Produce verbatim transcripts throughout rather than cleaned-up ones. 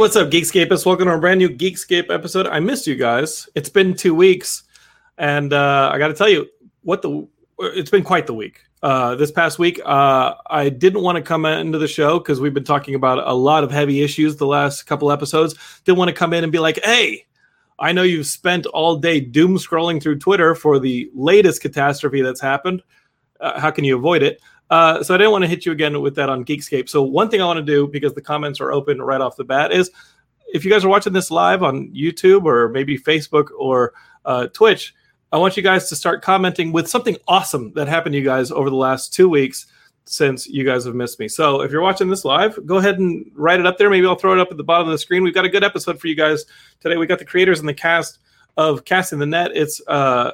what's up, Geekscapists? Welcome to a brand new Geekscape episode. I missed you guys. It's been two weeks, and uh, I got to tell you, what the it's been quite the week. Uh, this past week, uh, I didn't want to come into the show because we've been talking about a lot of heavy issues the last couple episodes. Didn't want to come in and be like, hey, I know you've spent all day doom scrolling through Twitter for the latest catastrophe that's happened. Uh, how can you avoid it? Uh, so I didn't want to hit you again with that on Geekscape. So one thing I want to do, because the comments are open right off the bat, is if you guys are watching this live on YouTube or maybe Facebook or uh, Twitch, I want you guys to start commenting with something awesome that happened to you guys over the last two weeks since you guys have missed me. So if you're watching this live, go ahead and write it up there. Maybe I'll throw it up at the bottom of the screen. We've got a good episode for you guys today. We got the creators and the cast of Casting the Net. It's uh,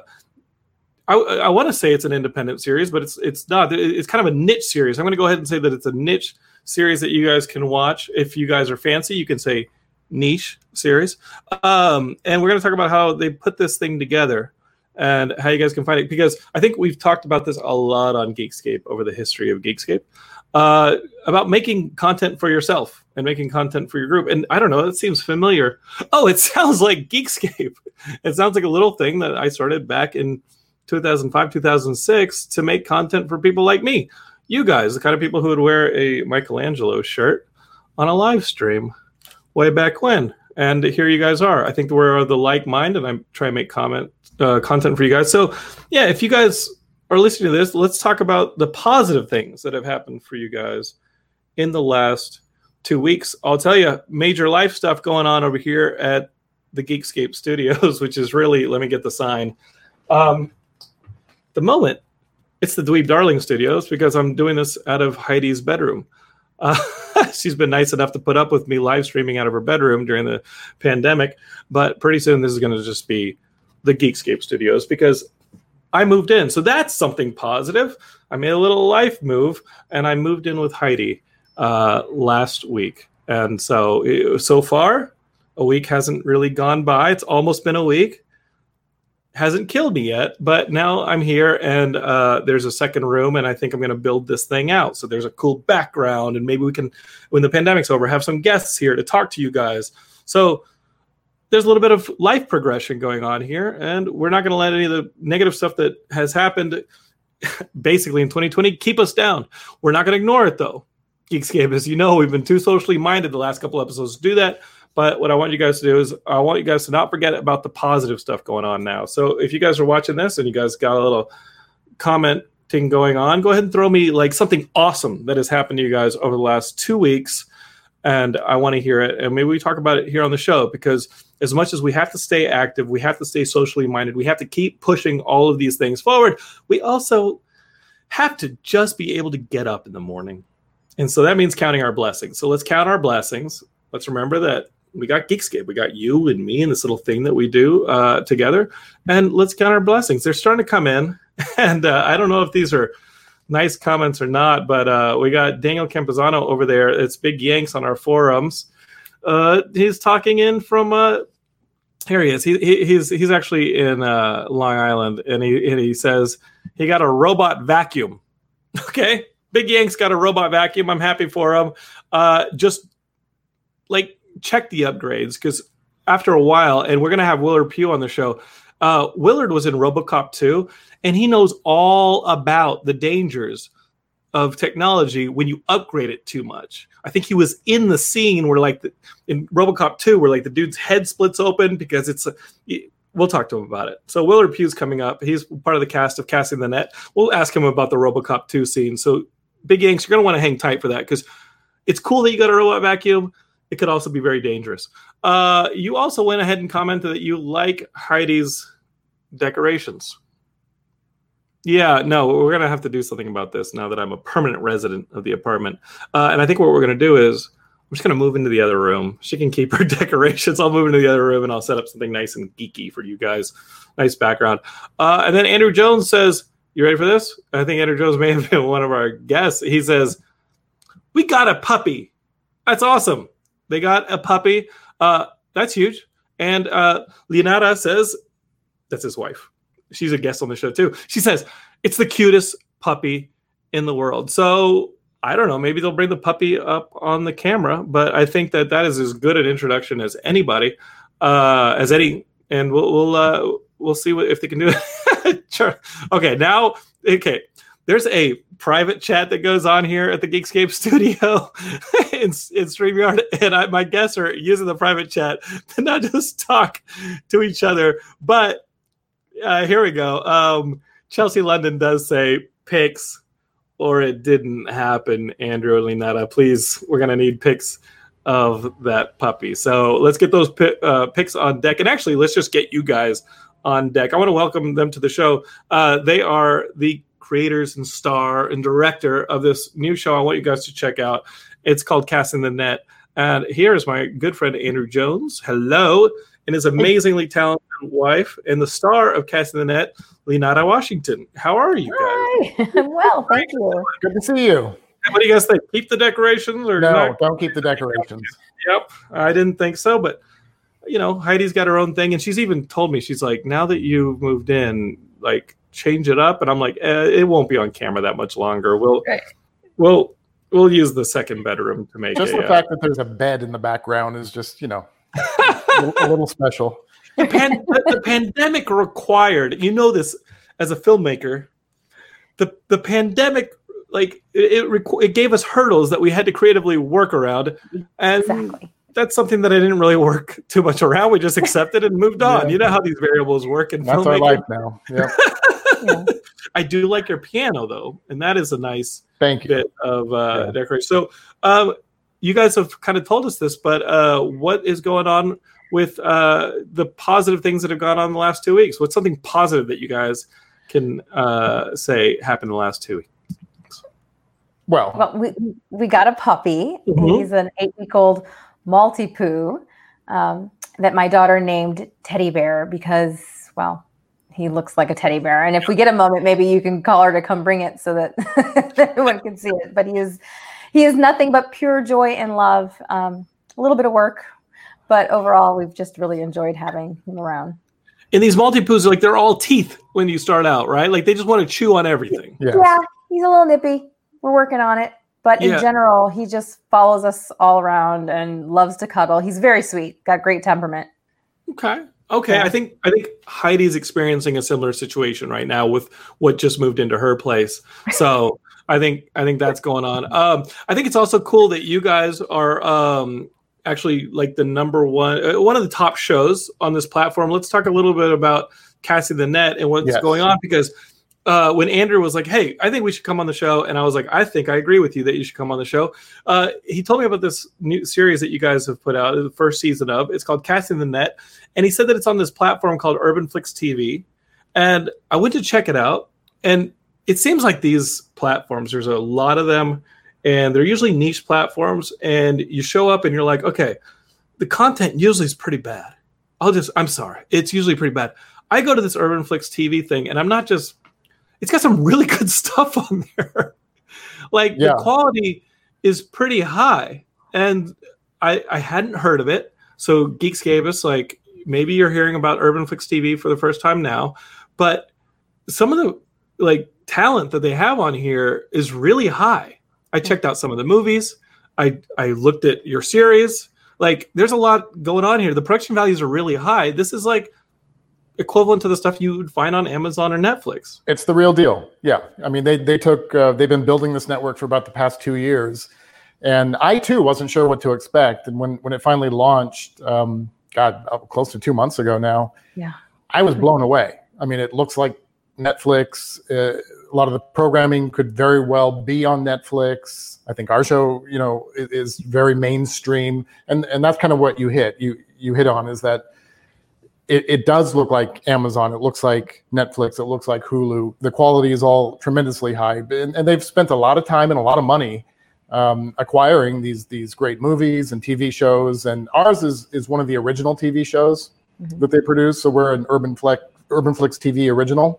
I, I want to say it's an independent series, but it's it's not. It's kind of a niche series. I'm going to go ahead and say that it's a niche series that you guys can watch. If you guys are fancy, you can say niche series. Um, and we're going to talk about how they put this thing together and how you guys can find it. Because I think we've talked about this a lot on Geekscape over the history of Geekscape, uh, about making content for yourself and making content for your group. And I don't know, it seems familiar. Oh, it sounds like Geekscape. It sounds like a little thing that I started back in two thousand five, two thousand six to make content for people like me. You guys, the kind of people who would wear a Michelangelo shirt on a live stream way back when. And here you guys are. I think we're of the like mind, and I'm trying to make comment uh, content for you guys. So, yeah, if you guys are listening to this, let's talk about the positive things that have happened for you guys in the last two weeks. I'll tell you, major life stuff going on over here at the Geekscape Studios, which is really, let me get the sign. Um, the moment, it's the Dweeb Darling Studios, because I'm doing this out of Heidi's bedroom. Uh, she's been nice enough to put up with me live streaming out of her bedroom during the pandemic, but pretty soon this is going to just be the Geekscape Studios because I moved in. So that's something positive. I made a little life move, and I moved in with Heidi uh, last week. And so, so far, a week hasn't really gone by. It's almost been a week. Hasn't killed me yet, but now I'm here, and uh, there's a second room, and I think I'm going to build this thing out. So there's a cool background, and maybe we can, when the pandemic's over, have some guests here to talk to you guys. So there's a little bit of life progression going on here, and we're not going to let any of the negative stuff that has happened basically in twenty twenty keep us down. We're not going to ignore it, though. Geekscape, as you know, we've been too socially minded the last couple episodes to do that. But what I want you guys to do is I want you guys to not forget about the positive stuff going on now. So if you guys are watching this and you guys got a little commenting going on, go ahead and throw me like something awesome that has happened to you guys over the last two weeks. And I want to hear it. And maybe we talk about it here on the show, because as much as we have to stay active, we have to stay socially minded, we have to keep pushing all of these things forward, we also have to just be able to get up in the morning. And so that means counting our blessings. So let's count our blessings. Let's remember that we got Geekscape. We got you and me and this little thing that we do uh, together. And let's count our blessings. They're starting to come in. And uh, I don't know if these are nice comments or not, but uh, we got Daniel Campuzano over there. It's Big Yanks on our forums. Uh, he's talking in from, uh, here he is. He, he, he's he's actually in uh, Long Island. And he, and he says he got a robot vacuum. Okay. Big Yanks got a robot vacuum. I'm happy for him. Uh, just like, check the upgrades, because after a while, and we're going to have Willard Pugh on the show. Uh, Willard was in RoboCop two, and he knows all about the dangers of technology when you upgrade it too much. I think he was in the scene where, like, the, in RoboCop two, where like the dude's head splits open because it's a. We'll talk to him about it. So Willard Pugh's coming up. He's part of the cast of Casting the Net. We'll ask him about the RoboCop two scene. So Big Yanks, you're going to want to hang tight for that, because it's cool that you got a robot vacuum. It could also be very dangerous. Uh, you also went ahead and commented that you like Heidi's decorations. Yeah, no, we're going to have to do something about this now that I'm a permanent resident of the apartment. Uh, and I think what we're going to do is I'm just going to move into the other room. She can keep her decorations. I'll move into the other room, and I'll set up something nice and geeky for you guys. Nice background. Uh, and then Andrew Jones says, you ready for this? I think Andrew Jones may have been one of our guests. He says, we got a puppy. That's awesome. They got a puppy. Uh, that's huge. And uh, Leonardo says, that's his wife. She's a guest on the show too. She says, it's the cutest puppy in the world. So I don't know. Maybe they'll bring the puppy up on the camera, but I think that that is as good an introduction as anybody, uh, as any, and we'll we'll uh, we'll see what if they can do it. Sure. Okay, now okay. There's a private chat that goes on here at the Geekscape studio in, in StreamYard, and I, my guests are using the private chat to not just talk to each other, but uh, here we go. Um, Chelsea London does say pics, or it didn't happen. Andrew and Linetta, please, we're gonna need pics of that puppy. So let's get those pi- uh, pics on deck, and actually, let's just get you guys on deck. I want to welcome them to the show. Uh, they are the creators and star and director of this new show I want you guys to check out. It's called Casting the Net. And here is my good friend Andrew Jones. Hello. And his amazingly talented wife and the star of Casting the Net, Linetta Washington. How are you guys? Hi. I'm well, thank you. Good to see you. What do you guys think? Keep the decorations or no? Not? Don't keep the decorations. Yep. I didn't think so, but you know, Heidi's got her own thing, and she's even told me, she's like, now that you've moved in, like, change it up. And I'm like, eh, it won't be on camera that much longer. We'll right. we'll we'll use the second bedroom to make just it. The yeah. fact that there's a bed in the background is just, you know, a, a little special. The, pan- the, the pandemic required, you know this as a filmmaker, the the pandemic, like it it, requ- it gave us hurdles that we had to creatively work around, and exactly. That's something that I didn't really work too much around. We just accepted and moved on. Yeah. You know how these variables work in That's filmmaking. Our life now. Yeah. Yeah. I do like your piano though, and that is a nice Thank you. bit of uh, yeah. decoration. So, um, you guys have kind of told us this, but uh, what is going on with uh, the positive things that have gone on in the last two weeks? What's something positive that you guys can uh, say happened in the last two weeks? Well, well, we we got a puppy. Mm-hmm. He's an eight-week-old Maltipoo um, that my daughter named Teddy Bear because, well, he looks like a teddy bear. And if we get a moment, maybe you can call her to come bring it so that everyone can see it. But he is he is nothing but pure joy and love. Um, a little bit of work, but overall, we've just really enjoyed having him around. And these Maltipoos, like they're all teeth when you start out, right? Like they just want to chew on everything. Yes. Yeah, he's a little nippy. We're working on it. But in yeah. general, he just follows us all around and loves to cuddle. He's very sweet, got great temperament. Okay. Okay. Yeah. I think I think Heidi's experiencing a similar situation right now with what just moved into her place. So I think I think that's going on. Um, I think it's also cool that you guys are um, actually like the number one, uh, one of the top shows on this platform. Let's talk a little bit about Casting the Net and what's yes. going on, because Uh, when Andrew was like, hey, I think we should come on the show. And I was like, I think I agree with you that you should come on the show. Uh, he told me about this new series that you guys have put out, the first season of. It's called Casting the Net. And he said that it's on this platform called Urban Flix T V. And I went to check it out. And it seems like these platforms, there's a lot of them. And they're usually niche platforms. And you show up and you're like, okay, the content usually is pretty bad. I'll just, I'm sorry. It's usually pretty bad. I go to this Urban Flix T V thing and I'm not just, it's got some really good stuff on there. Like yeah. the quality is pretty high, and I, I hadn't heard of it. So Geekscape is like, maybe you're hearing about Urban Flix T V for the first time now, but some of the like talent that they have on here is really high. I checked out some of the movies. I I looked at your series. Like there's a lot going on here. The production values are really high. This is like equivalent to the stuff you would find on Amazon or Netflix. It's the real deal. Yeah. I mean, they they took, uh, they've been building this network for about the past two years. And I too wasn't sure what to expect. And when, when it finally launched, um, God, close to two months ago now, yeah, I was blown away. I mean, it looks like Netflix. Uh, a lot of the programming could very well be on Netflix. I think our show, you know, is, is very mainstream. And, and that's kind of what you hit, you, you hit on is that It, it does look like Amazon. It looks like Netflix. It looks like Hulu. The quality is all tremendously high, and, and they've spent a lot of time and a lot of money um, acquiring these these great movies and T V shows. And ours is is one of the original T V shows mm-hmm. that they produce. So we're an Urban Flix Urban Flix T V original,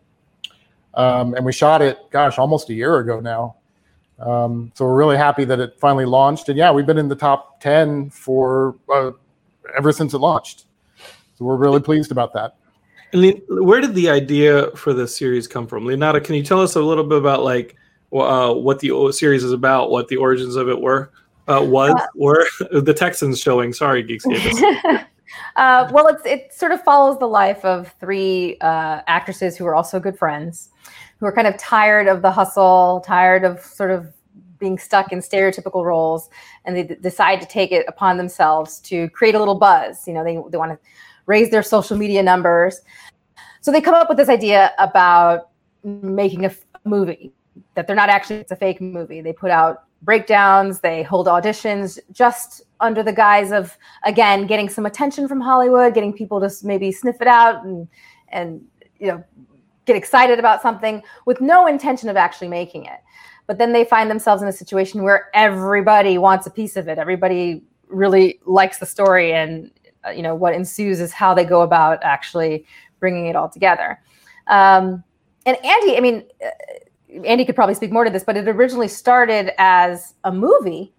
um, and we shot it, gosh, almost a year ago now. Um, so we're really happy that it finally launched. And yeah, we've been in the top ten for uh, ever since it launched. So we're really pleased about that. And where did the idea for this series come from? Linetta, can you tell us a little bit about like uh, what the o- series is about, what the origins of it were, uh, was, uh, were the Texans showing. Sorry, Geekscape. uh, well, it's it sort of follows the life of three uh, actresses who are also good friends, who are kind of tired of the hustle, tired of sort of being stuck in stereotypical roles, and they d- decide to take it upon themselves to create a little buzz. You know, they they want to raise their social media numbers. So they come up with this idea about making a f- movie that they're not actually, it's a fake movie. They put out breakdowns, they hold auditions just under the guise of, again, getting some attention from Hollywood, getting people to maybe sniff it out and, and you know, get excited about something with no intention of actually making it. But then they find themselves in a situation where everybody wants a piece of it. Everybody really likes the story, and uh, you know what ensues is how they go about actually bringing it all together. Um, and Andy, I mean, uh, Andy could probably speak more to this, but it originally started as a movie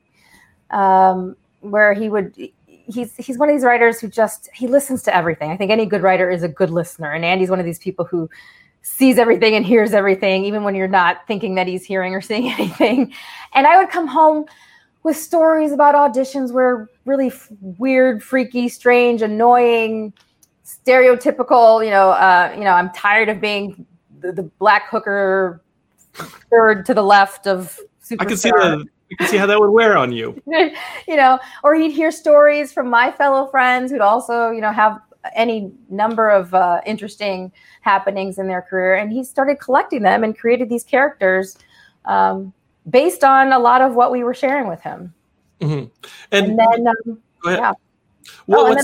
um, where he would. He's he's one of these writers who just he listens to everything. I think any good writer is a good listener, and Andy's one of these people who sees everything and hears everything, even when you're not thinking that he's hearing or seeing anything. And I would come home with stories about auditions where really f- weird, freaky, strange, annoying, stereotypical, you know, uh, you know, I'm tired of being the, the black hooker third to the left of Superstar. I can see that. You can see how that would wear on you. You know, or he'd hear stories from my fellow friends who'd also, you know, have any number of uh, interesting happenings in their career, and he started collecting them and created these characters um, based on a lot of what we were sharing with him. Mm-hmm. And, and then, um, yeah. Well, oh, what's,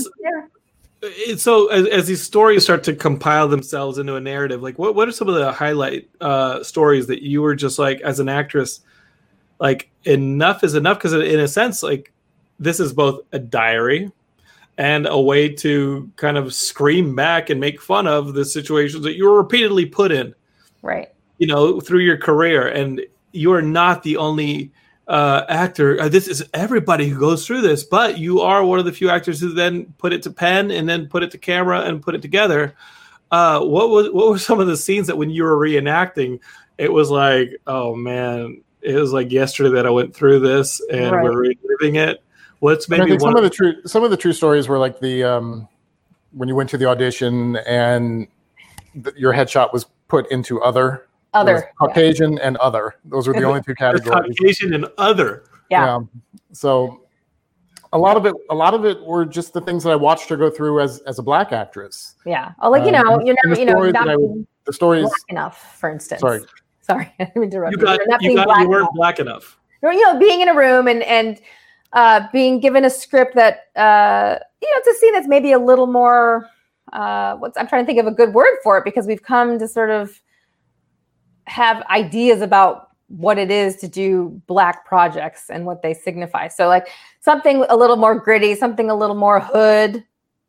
it's so as, as these stories start to compile themselves into a narrative, like what, what are some of the highlight uh, stories that you were just like, as an actress, like enough is enough? Because in a sense, like this is both a diary and a way to kind of scream back and make fun of the situations that you were repeatedly put in, right? You know, through your career. And you are not the only uh, actor. Uh, this is everybody who goes through this, but you are one of the few actors who then put it to pen and then put it to camera and put it together. Uh, what was what were some of the scenes that when you were reenacting, it was like, oh man, it was like yesterday that I went through this and right. we're reliving it. What's maybe I think one some of the true some of the true stories were like the um, when you went to the audition and the, your headshot was put into other other Caucasian yeah. and other. Those were the only two categories. Caucasian and other. Yeah. yeah. So a lot of it a lot of it were just the things that I watched her go through as as a black actress. Yeah. Oh, like you know, um, you're never you know not would, the stories black enough, for instance. Sorry. Sorry, I didn't interrupt you. Got, you, you, got, you weren't enough. black enough. You know, being in a room and and uh, being given a script that uh, you know, it's a scene that's maybe a little more. Uh, what's I'm trying to think of a good word for it, because we've come to sort of have ideas about what it is to do black projects and what they signify. So like something a little more gritty, something a little more hood,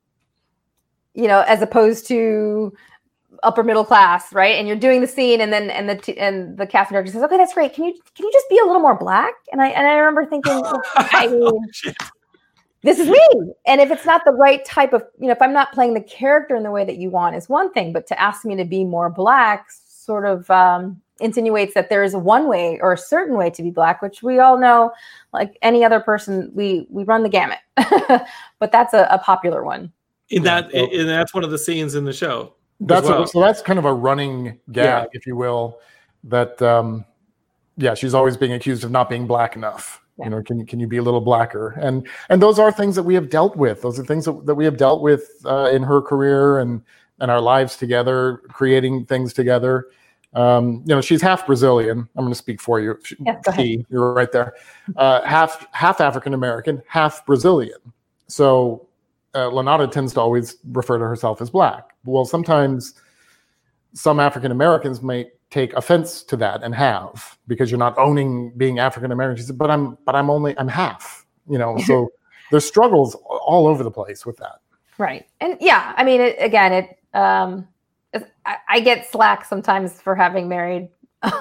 you know, as opposed to upper middle class, right? And you're doing the scene, and then and the t- and the casting director says, "Okay, that's great. Can you can you just be a little more black?" And I and I remember thinking, well, I mean, oh, this is me. And if it's not the right type of, you know, if I'm not playing the character in the way that you want, is one thing, but to ask me to be more black sort of um, insinuates that there is one way or a certain way to be black, which we all know, like any other person, we we run the gamut. But that's a, a popular one. In that, and that's one of the scenes in the show. That's well. a, so that's kind of a running gag, yeah. if you will. That um, yeah, she's always being accused of not being black enough. Yeah. You know, can can you be a little blacker? And and those are things that we have dealt with. Those are things that, that we have dealt with uh, in her career and and our lives together, creating things together. Um, you know, she's half Brazilian. I'm going to speak for you. She, yeah, go ahead. You're right there. Uh, half half African American, half Brazilian. So uh, Lenata tends to always refer to herself as black. Well, sometimes some African Americans might take offense to that and have, because you're not owning being African American. She said, "But I'm, but I'm only, I'm half." You know, so there's struggles all over the place with that. Right, and yeah, I mean, it, again, it. Um, I, I get slack sometimes for having married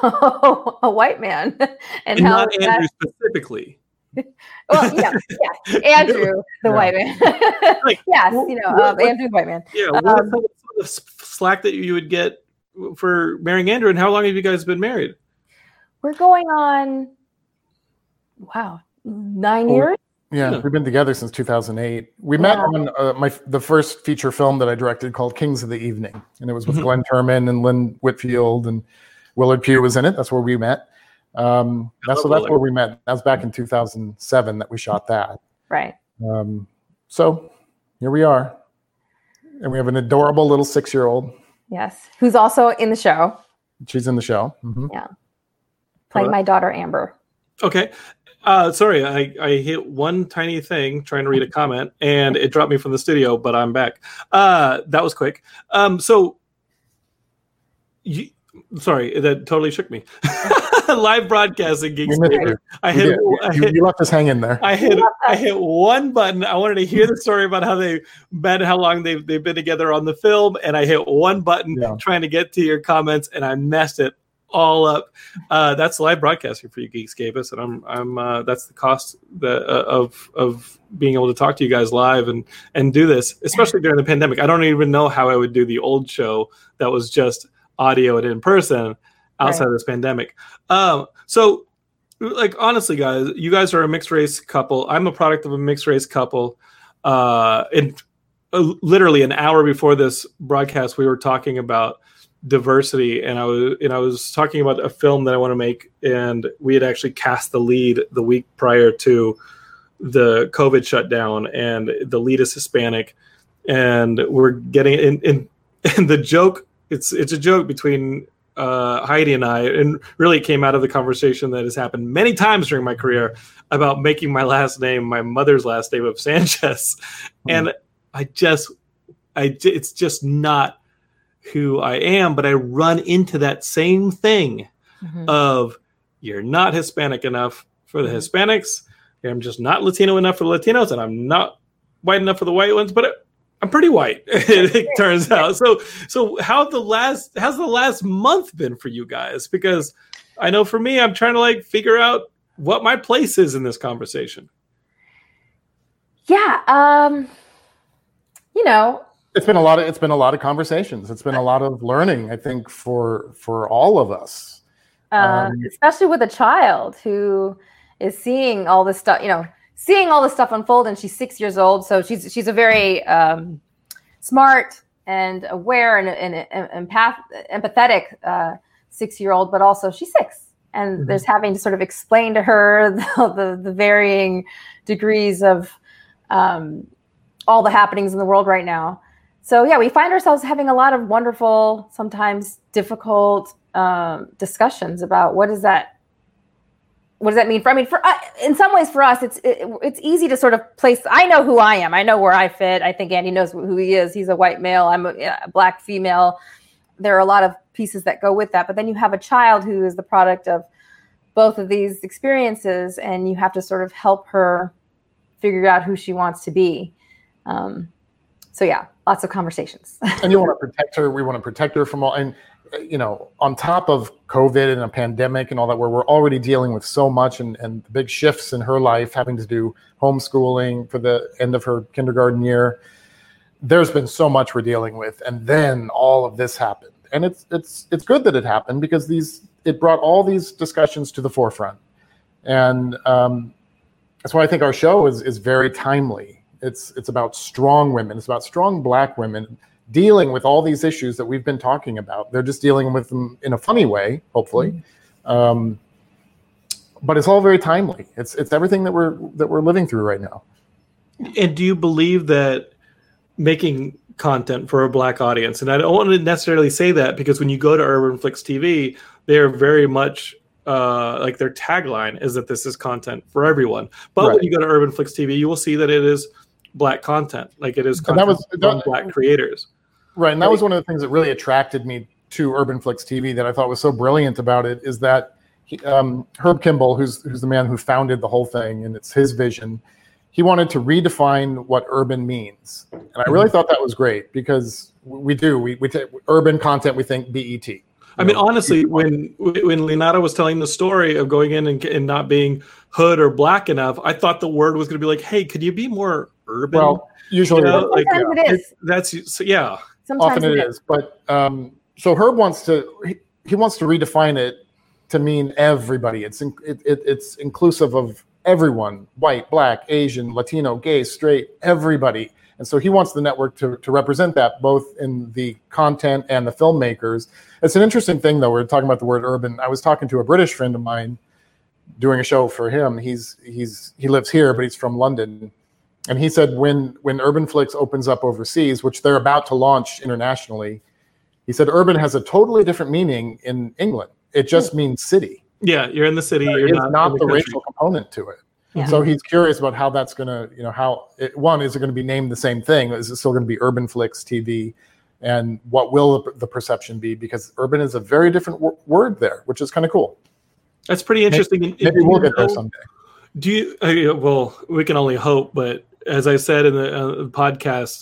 a white man, and, and how not Andrew that, specifically. Well, yeah, yeah, Andrew, the yeah. white man. Like, yes, you know, what, um, what, Andrew, the white man. Yeah, what um, the slack that you would get for marrying Andrew, and how long have you guys been married? We're going on, wow, nine Oh, years? Yeah, Yeah. we've been together since two thousand eight. We Yeah. met on uh, my the first feature film that I directed called Kings of the Evening, and it was with Mhm. Glenn Turman and Lynn Whitfield, and Willard Pugh was in it. That's where we met. Um, that's so love that's Willard. where we met. That was back in two thousand seven that we shot that. Right. Um, so here we are, and we have an adorable little six-year-old. Yes. Who's also in the show, She's in the show. Mhm. playing my daughter, Amber. Okay. Uh, sorry, I, I hit one tiny thing trying to read a comment and it dropped me from the studio, but I'm back. Uh, that was quick. Um, so, you, sorry, that totally shook me. Live broadcasting We Geeks. missed you. I We hit, did. I You, hit, you left us hanging there. I hit, I hit one button. I wanted to hear the story about how they met, how long they've they've been together on the film, and I hit one button Yeah. trying to get to your comments, and I messed it all up. Uh, that's live broadcasting for you Geekscapists, and I'm I'm uh, that's the cost the, uh, of of being able to talk to you guys live and and do this, especially during the pandemic. I don't even know how I would do the old show that was just audio and in person outside Right. of this pandemic. Um, so, like honestly, guys, you guys are a mixed race couple. I'm a product of a mixed race couple. Uh, and uh, literally an hour before this broadcast, we were talking about diversity, and I was and I was talking about a film that I want to make, and we had actually cast the lead the week prior to the COVID shutdown, and the lead is Hispanic, and we're getting in. in and the joke, it's it's a joke between uh, Heidi and I, and really it came out of the conversation that has happened many times during my career about making my last name my mother's last name of Sanchez, Hmm. and I just, I it's just not who I am, but I run into that same thing Mhm. of you're not Hispanic enough for the Mhm. Hispanics. I'm just not Latino enough for the Latinos, and I'm not white enough for the white ones, but I'm pretty white. It turns out. So, so how the last how's the last month been for you guys? Because I know for me, I'm trying to like figure out what my place is in this conversation. Yeah. Um, you know, It's been a lot of it's been a lot of conversations. It's been a lot of learning, I think, for for all of us. uh, Um, especially with a child who is seeing all this stuff, you know, seeing all this stuff unfold, and she's six years old. So she's she's a very um, smart and aware and, and, and empath, empathetic uh, six-year-old, but also she's six. And Mhm. there's having to sort of explain to her the, the, the varying degrees of um, all the happenings in the world right now. So yeah, we find ourselves having a lot of wonderful, sometimes difficult um, discussions about what is that, what does that mean for, I mean, for uh, in some ways for us, it's it, it's easy to sort of place, I know who I am. I know where I fit. I think Andy knows who he is. He's a white male. I'm a, a black female. There are a lot of pieces that go with that. But then you have a child who is the product of both of these experiences, and you have to sort of help her figure out who she wants to be. Um, so yeah, lots of conversations. and you want to protect her. We want to protect her from all, and uh, you know, on top of COVID and a pandemic and all that, where we're already dealing with so much and and the big shifts in her life, having to do homeschooling for the end of her kindergarten year. There's been so much we're dealing with, and then all of this happened, and it's it's it's good that it happened because these it brought all these discussions to the forefront, and um, that's why I think our show is is very timely. It's it's about strong women. It's about strong Black women dealing with all these issues that we've been talking about. They're just dealing with them in a funny way, hopefully. Mm-hmm. Um, but it's all very timely. It's it's everything that we're that we're living through right now. And do you believe that making content for a Black audience, and I don't want to necessarily say that because when you go to Urban Flicks T V, they're very much uh, like their tagline is that this is content for everyone. But Right. when you go to Urban Flicks T V, you will see that it is Black content, like it is content that was- from that- Black creators. Right, and that was one of the things that really attracted me to Urban Flicks T V that I thought was so brilliant about it is that he, um, Herb Kimball, who's who's the man who founded the whole thing, and it's his vision. He wanted to redefine what urban means, and I really thought that was great because we do we we take urban content. We think B E T. I mean, honestly, when when Leonardo was telling the story of going in and, and not being hood or Black enough, I thought the word was going to be like, "Hey, could you be more urban?" Well, usually, You know, like, Sometimes yeah. it is. That's so, yeah. Sometimes often it is. But um, so Herb wants to he, he wants to redefine it to mean everybody. It's in, it, it, it's inclusive of everyone: white, black, Asian, Latino, gay, straight, everybody. And so he wants the network to, to represent that both in the content and the filmmakers. It's an interesting thing, though. We're talking about the word urban. I was talking to a British friend of mine doing a show for him. He's he's he lives here, but he's from London. And he said when when UrbanFlix opens up overseas, which they're about to launch internationally, he said urban has a totally different meaning in England. It just means city. Yeah, you're in the city. You're you're not, not the, in the racial component to it. Yeah. So he's curious about how that's going to, you know, how it, one, is it going to be named the same thing? Is it still going to be UrbanFlix T V? And what will the perception be? Because urban is a very different w- word there, which is kind of cool. That's pretty interesting. Maybe, maybe we'll get there someday. Do you? Uh, well, we can only hope. But as I said in the uh, podcast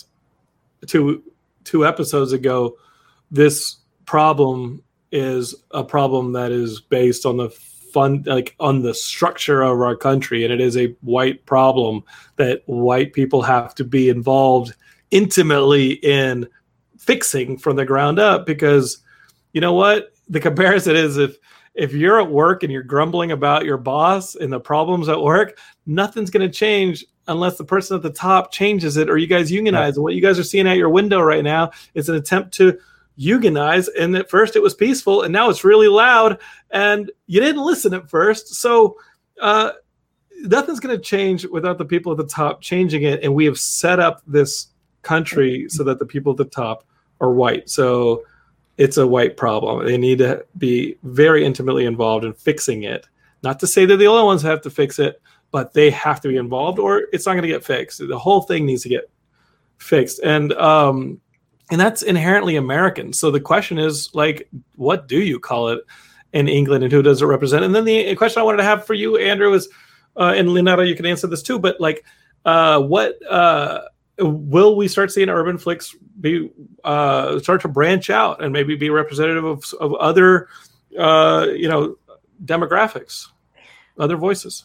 two two episodes ago, this problem is a problem that is based on the fun, like on the structure of our country, and it is a white problem that white people have to be involved intimately in fixing from the ground up. Because you know what, the comparison is if if you're at work and you're grumbling about your boss and the problems at work, nothing's going to change unless the person at the top changes it or you guys unionize. And what you guys are seeing out your window right now is an attempt to unionize. And at first it was peaceful and now it's really loud and you didn't listen at first. So uh, nothing's going to change without the people at the top changing it. And we have set up this country so that the people at the top are white. So it's a white problem. They need to be very intimately involved in fixing it. Not to say they're the only ones who have to fix it, but they have to be involved or it's not going to get fixed. The whole thing needs to get fixed. And um, and that's inherently American. So the question is, like, what do you call it in England and who does it represent? And then the question I wanted to have for you, Andrew, is, uh, and Leonardo, you can answer this too, but like, uh, what uh, will we start seeing UrbanFlix be uh, start to branch out and maybe be representative of, of other, uh, you know, demographics, other voices?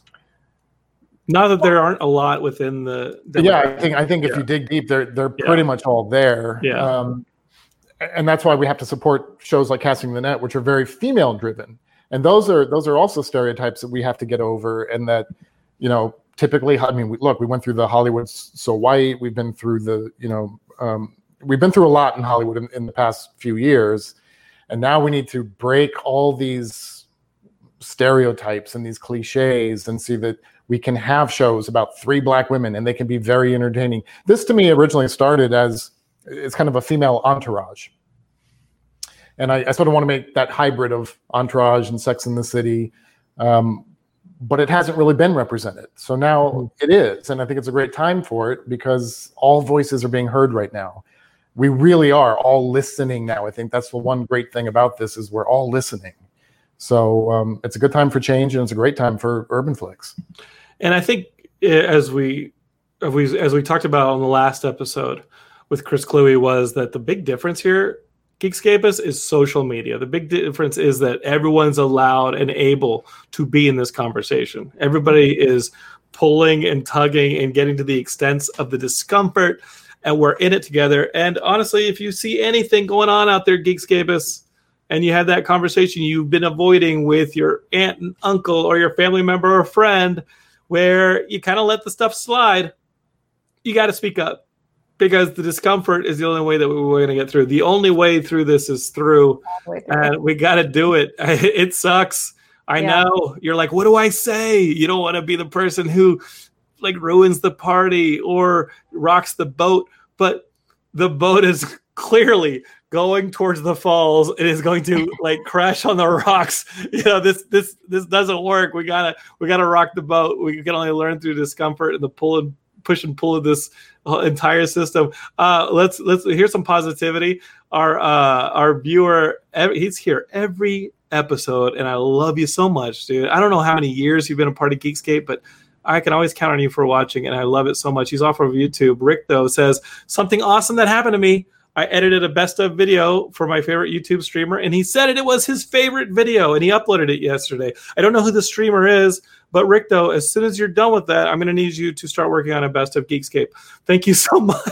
Not that there aren't a lot within the. Yeah, I think I think if yeah. you dig deep, they're they're yeah. pretty much all there. Yeah, um, and that's why we have to support shows like Casting the Net, which are very female driven, and those are those are also stereotypes that we have to get over. And that, you know, typically, I mean, we, look, we went through the Hollywood's So White. We've been through the, you know, um, we've been through a lot in Hollywood in, in the past few years, and now we need to break all these stereotypes and these cliches and see that we can have shows about three black women and they can be very entertaining. This to me originally started as it's kind of a female Entourage. And I, I sort of want to make that hybrid of Entourage and Sex and the City. Um, but it hasn't really been represented. So now mm-hmm. it is. And I think it's a great time for it because all voices are being heard right now. We really are all listening now. I think that's the one great thing about this is we're all listening. So um, it's a good time for change, and it's a great time for UrbanFlix. And I think as we, as we as we talked about on the last episode with Chris Cluey was that the big difference here, Geekscapists, is social media. The big difference is that everyone's allowed and able to be in this conversation. Everybody is pulling and tugging and getting to the extents of the discomfort, and we're in it together. And honestly, if you see anything going on out there, Geekscapists, and you had that conversation you've been avoiding with your aunt and uncle or your family member or friend where you kind of let the stuff slide, you got to speak up because the discomfort is the only way that we're going to get through. The only way through this is through, and we got to do it. It sucks. I yeah. know. You're like, what do I say? You don't want to be the person who like ruins the party or rocks the boat, but the boat is clearly going towards the falls. It is going to like crash on the rocks. You know, this this this doesn't work. We gotta we gotta rock the boat. We can only learn through discomfort and the pull and push and pull of this entire system. Uh, let's let's here's some positivity. Our uh, our viewer, every, he's here every episode, and I love you so much, dude. I don't know how many years you've been a part of Geekscape, but I can always count on you for watching, and I love it so much. He's off of YouTube. Rick, though, says, something awesome that happened to me. I edited a best of video for my favorite YouTube streamer, and he said it, it was his favorite video, and he uploaded it yesterday. I don't know who the streamer is, but Rick, though, as soon as you're done with that, I'm going to need you to start working on a best of Geekscape. Thank you so much.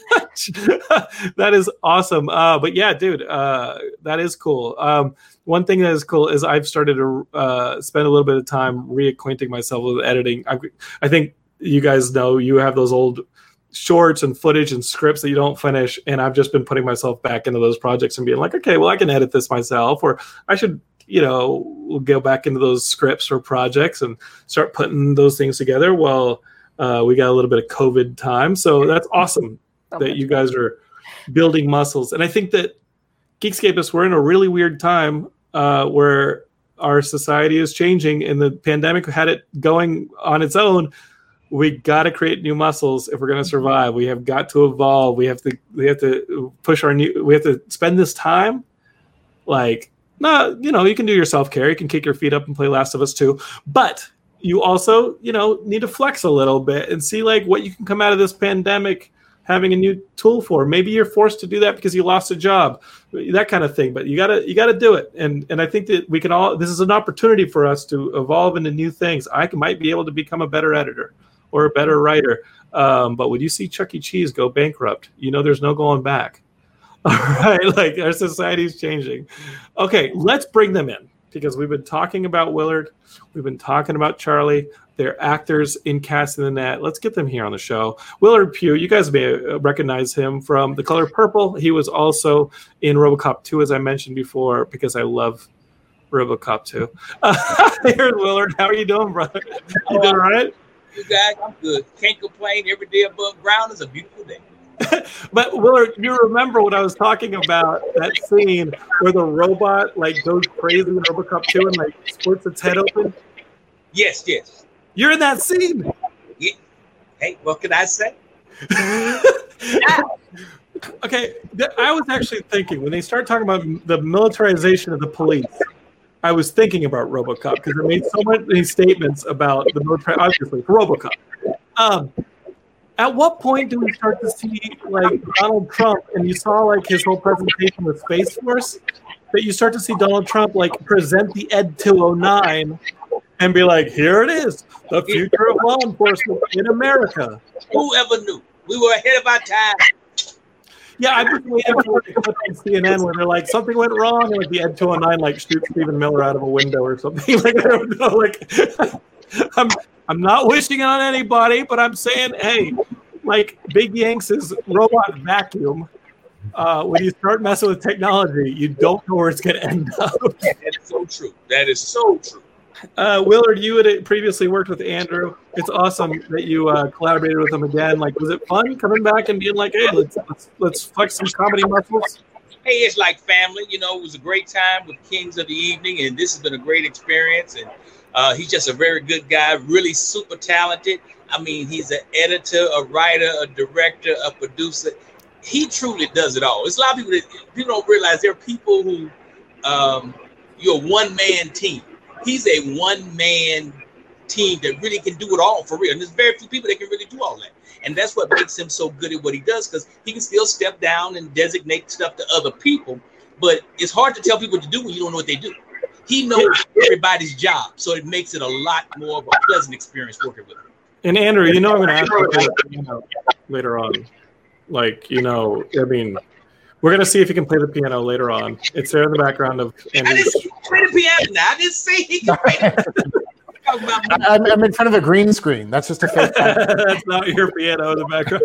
That is awesome. Uh, but yeah, dude, uh, that is cool. Um, one thing that is cool is I've started to uh, spend a little bit of time reacquainting myself with editing. I, I think you guys know you have those old shorts and footage and scripts that you don't finish, and I've just been putting myself back into those projects and being like, okay, well, I can edit this myself, or I should, you know, go back into those scripts or projects and start putting those things together. Well, uh, we got a little bit of COVID time, so that's awesome that you guys are building muscles. And I think that Geekscapists, we're in a really weird time uh, where our society is changing, and the pandemic had it going on its own. We got to create new muscles if we're going to survive. We have got to evolve. We have to. We have to push our new. We have to spend this time, like, no, you know, you can do your self care. You can kick your feet up and play Last of Us two, but you also, you know, need to flex a little bit and see like what you can come out of this pandemic having a new tool for. Maybe you're forced to do that because you lost a job, that kind of thing. But you gotta you gotta do it. And and I think that we can all. This is an opportunity for us to evolve into new things. I can, might be able to become a better editor or a better writer. Um, but when you see Chuck E. Cheese go bankrupt, you know there's no going back. All right, like our society is changing. Okay, let's bring them in because we've been talking about Willard. We've been talking about Charlie. They're actors in Casting the Net. Let's get them here on the show. Willard Pugh, you guys may recognize him from The Color Purple. He was also in RoboCop two, as I mentioned before, because I love RoboCop two. Uh, here's Willard. How are you doing, brother? You doing all right? You guys, I'm good. Can't complain. Every day above ground is a beautiful day. But Willard, you remember when I was talking about that scene where the robot like goes crazy in RoboCop two and like splits its head open? Yes, yes. You're in that scene. Yeah. Hey, what can I say? Okay, th- I was actually thinking when they start talking about the militarization of the police, I was thinking about RoboCop because it made so many statements about the military, obviously, for RoboCop. Um, at what point do we start to see like Donald Trump, and you saw like his whole presentation with Space Force, that you start to see Donald Trump like present the Ed two oh nine and be like, here it is, the future of law enforcement in America. Whoever knew? We were ahead of our time. Yeah, I'm just waiting for it to come on C N N where they're like, something went wrong, and like the Ed two oh nine like shoots Stephen Miller out of a window or something. Like, I don't know. Like, I'm I'm not wishing it on anybody, but I'm saying, hey, like Big Yanks' robot vacuum. Uh, when you start messing with technology, you don't know where it's going to end up. That is so true. That is so true. Uh, Willard, you had previously worked with Andrew. It's awesome that you uh, collaborated with him again. Like, was it fun coming back and being like, hey, let's let's, let's flex some comedy muscles? Hey, it's like family. You know, it was a great time with Kings of the Evening, and this has been a great experience. And uh, he's just a very good guy, really super talented. I mean, he's an editor, a writer, a director, a producer. He truly does it all. There's a lot of people that people don't realize there are people who um, you're a one-man team. He's a one-man team that really can do it all for real. And there's very few people that can really do all that. And that's what makes him so good at what he does, because he can still step down and designate stuff to other people. But it's hard to tell people what to do when you don't know what they do. He knows everybody's job, so it makes it a lot more of a pleasant experience working with him. And Andrew, you know I'm going to ask you piano later on. Like, you know, I mean, we're going to see if he can play the piano later on. It's there in the background of Andrew. I didn't say he can play the piano now. I didn't say he can play the piano. I'm, I'm in front of a green screen. That's just a fake. That's not your piano in the background.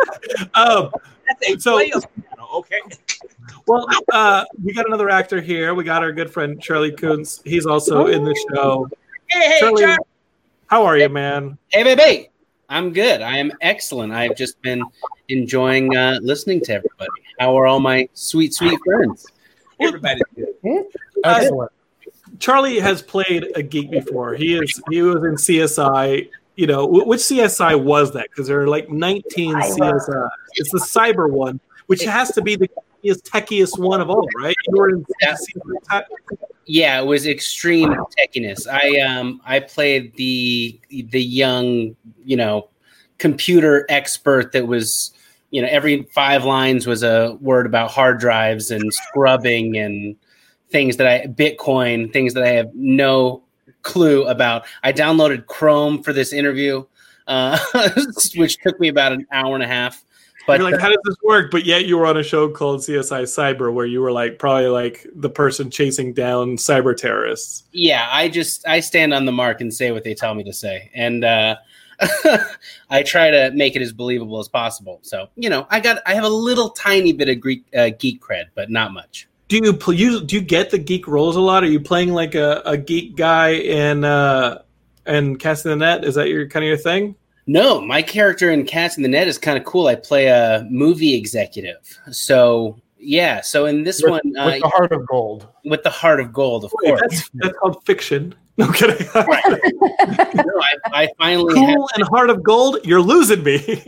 um, That's a so, player piano, okay? Well, uh, we got another actor here. We got our good friend Charlie Kuntz. He's also in the show. Hey, hey, Charlie, Charlie. how are you, man? Hey, baby. I'm good. I am excellent. I've just been enjoying uh, listening to everybody. How are all my sweet, sweet friends? Everybody's good. Excellent. Charlie has played a geek before. He is. He was in C S I. You know, which C S I was that? Because there are like nineteen C S Is. It's the cyber one, which has to be the techiest one of all, right? You were in yeah. yeah, it was extreme techiness. I um I played the the young, you know, computer expert that was you know, every five lines was a word about hard drives and scrubbing and things that I Bitcoin, things that I have no clue about. I downloaded Chrome for this interview, uh, which took me about an hour and a half. But you're like, how does this work? But yet you were on a show called C S I Cyber, where you were like probably like the person chasing down cyber terrorists. Yeah, I just I stand on the mark and say what they tell me to say, and uh, I try to make it as believable as possible. So you know, I got I have a little tiny bit of Greek uh, geek cred, but not much. Do you, pl- you do you get the geek roles a lot? Are you playing like a, a geek guy in uh, in Casting the Net? Is that your kind of your thing? No, my character in Cats in the Net is kind of cool. I play a movie executive. So, yeah. So in this with, one... With uh, the heart of gold. With the heart of gold, of Wait, course. That's, that's called fiction. No kidding. Right. no, I, I finally... Cool have, and heart of gold? You're losing me.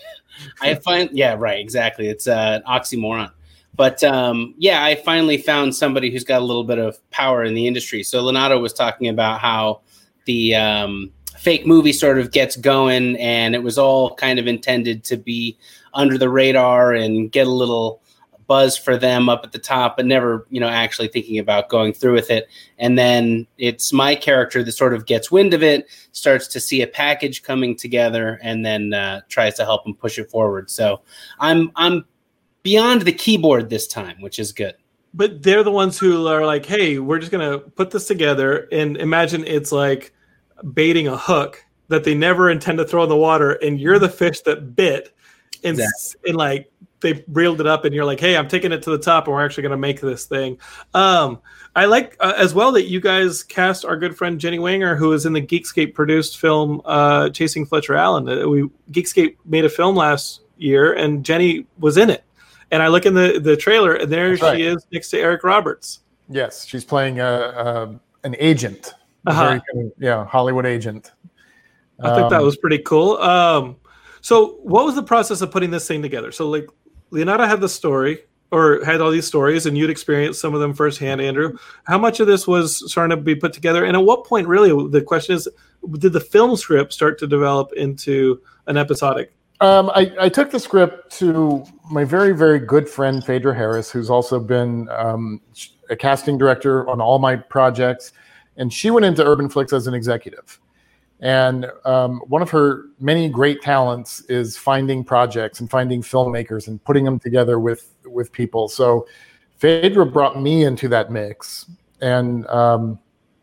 I find... Yeah, right. Exactly. It's uh, an oxymoron. But, um, yeah, I finally found somebody who's got a little bit of power in the industry. So Leonardo was talking about how the... Um, fake movie sort of gets going, and it was all kind of intended to be under the radar and get a little buzz for them up at the top, but never, you know, actually thinking about going through with it. And then it's my character that sort of gets wind of it, starts to see a package coming together, and then uh, tries to help them push it forward. So I'm I'm beyond the keyboard this time, which is good. But they're the ones who are like, hey, we're just going to put this together, and imagine it's like baiting a hook that they never intend to throw in the water, and you're the fish that bit, and, exactly. and like they reeled it up, and you're like, hey, I'm taking it to the top, and we're actually going to make this thing. Um, I like uh, as well that you guys cast our good friend Jenny Wanger, who is in the Geekscape produced film uh, Chasing Fletcher Allen. Uh, we Geekscape made a film last year, and Jenny was in it. And I look in the, the trailer, and there That's she right. is next to Eric Roberts. Yes, she's playing a, a an agent. Uh-huh. Very good, yeah, Hollywood agent. I um, think that was pretty cool. Um, so what was the process of putting this thing together? So like Leonardo had the story or had all these stories, and you'd experienced some of them firsthand, Andrew. How much of this was starting to be put together? And at what point, really, the question is, did the film script start to develop into an episodic? Um, I, I took the script to my very, very good friend, Phaedra Harris, who's also been um, a casting director on all my projects. And she went into Urban Flix as an executive. And um, one of her many great talents is finding projects and finding filmmakers and putting them together with, with people. So Phaedra brought me into that mix. And um,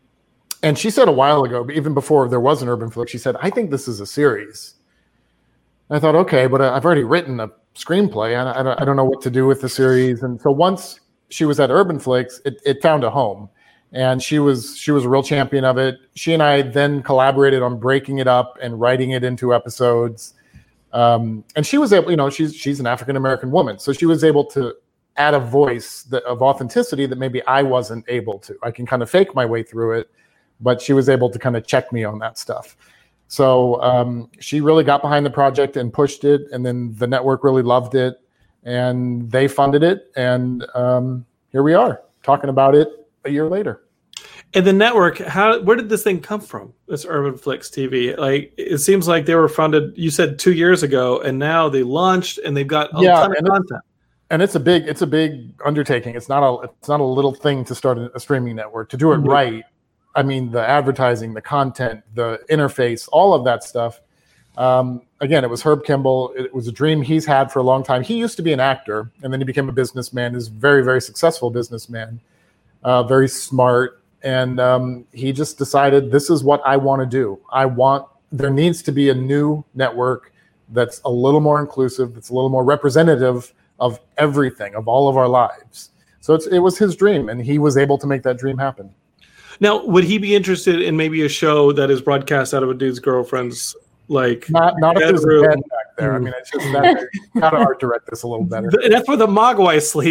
and she said a while ago, even before there was an Urban Flix, she said, I think this is a series. And I thought, okay, but I've already written a screenplay. I, I, don't, I don't know what to do with the series. And so once she was at Urban Flix, it, it found a home. And she was she was a real champion of it. She and I then collaborated on breaking it up and writing it into episodes. Um, and she was able, you know, she's she's an African American woman, so she was able to add a voice that, of authenticity that maybe I wasn't able to. I can kind of fake my way through it, but she was able to kind of check me on that stuff. So um, she really got behind the project and pushed it, and then the network really loved it, and they funded it, and um, here we are talking about it a year later. And the network, how where did this thing come from? This Urban Flix T V, like it seems like they were funded. You said two years ago, and now they launched and they've got a yeah, ton of and content. And it's a big, it's a big undertaking. It's not a, it's not a little thing to start a streaming network. To do it mm-hmm. right, I mean, the advertising, the content, the interface, all of that stuff. Um, again, it was Herb Kimball. It was a dream he's had for a long time. He used to be an actor, and then he became a businessman. He's a very, very successful businessman, uh, very smart. And um, he just decided, this is what I want to do. I want, there needs to be a new network that's a little more inclusive, that's a little more representative of everything, of all of our lives. So it's, it was his dream, and he was able to make that dream happen. Now, would he be interested in maybe a show that is broadcast out of a dude's girlfriend's, like, not not if there's room. a bed back there. I mean, it's just that how to art direct this a little better. That's where the Mogwai sleep.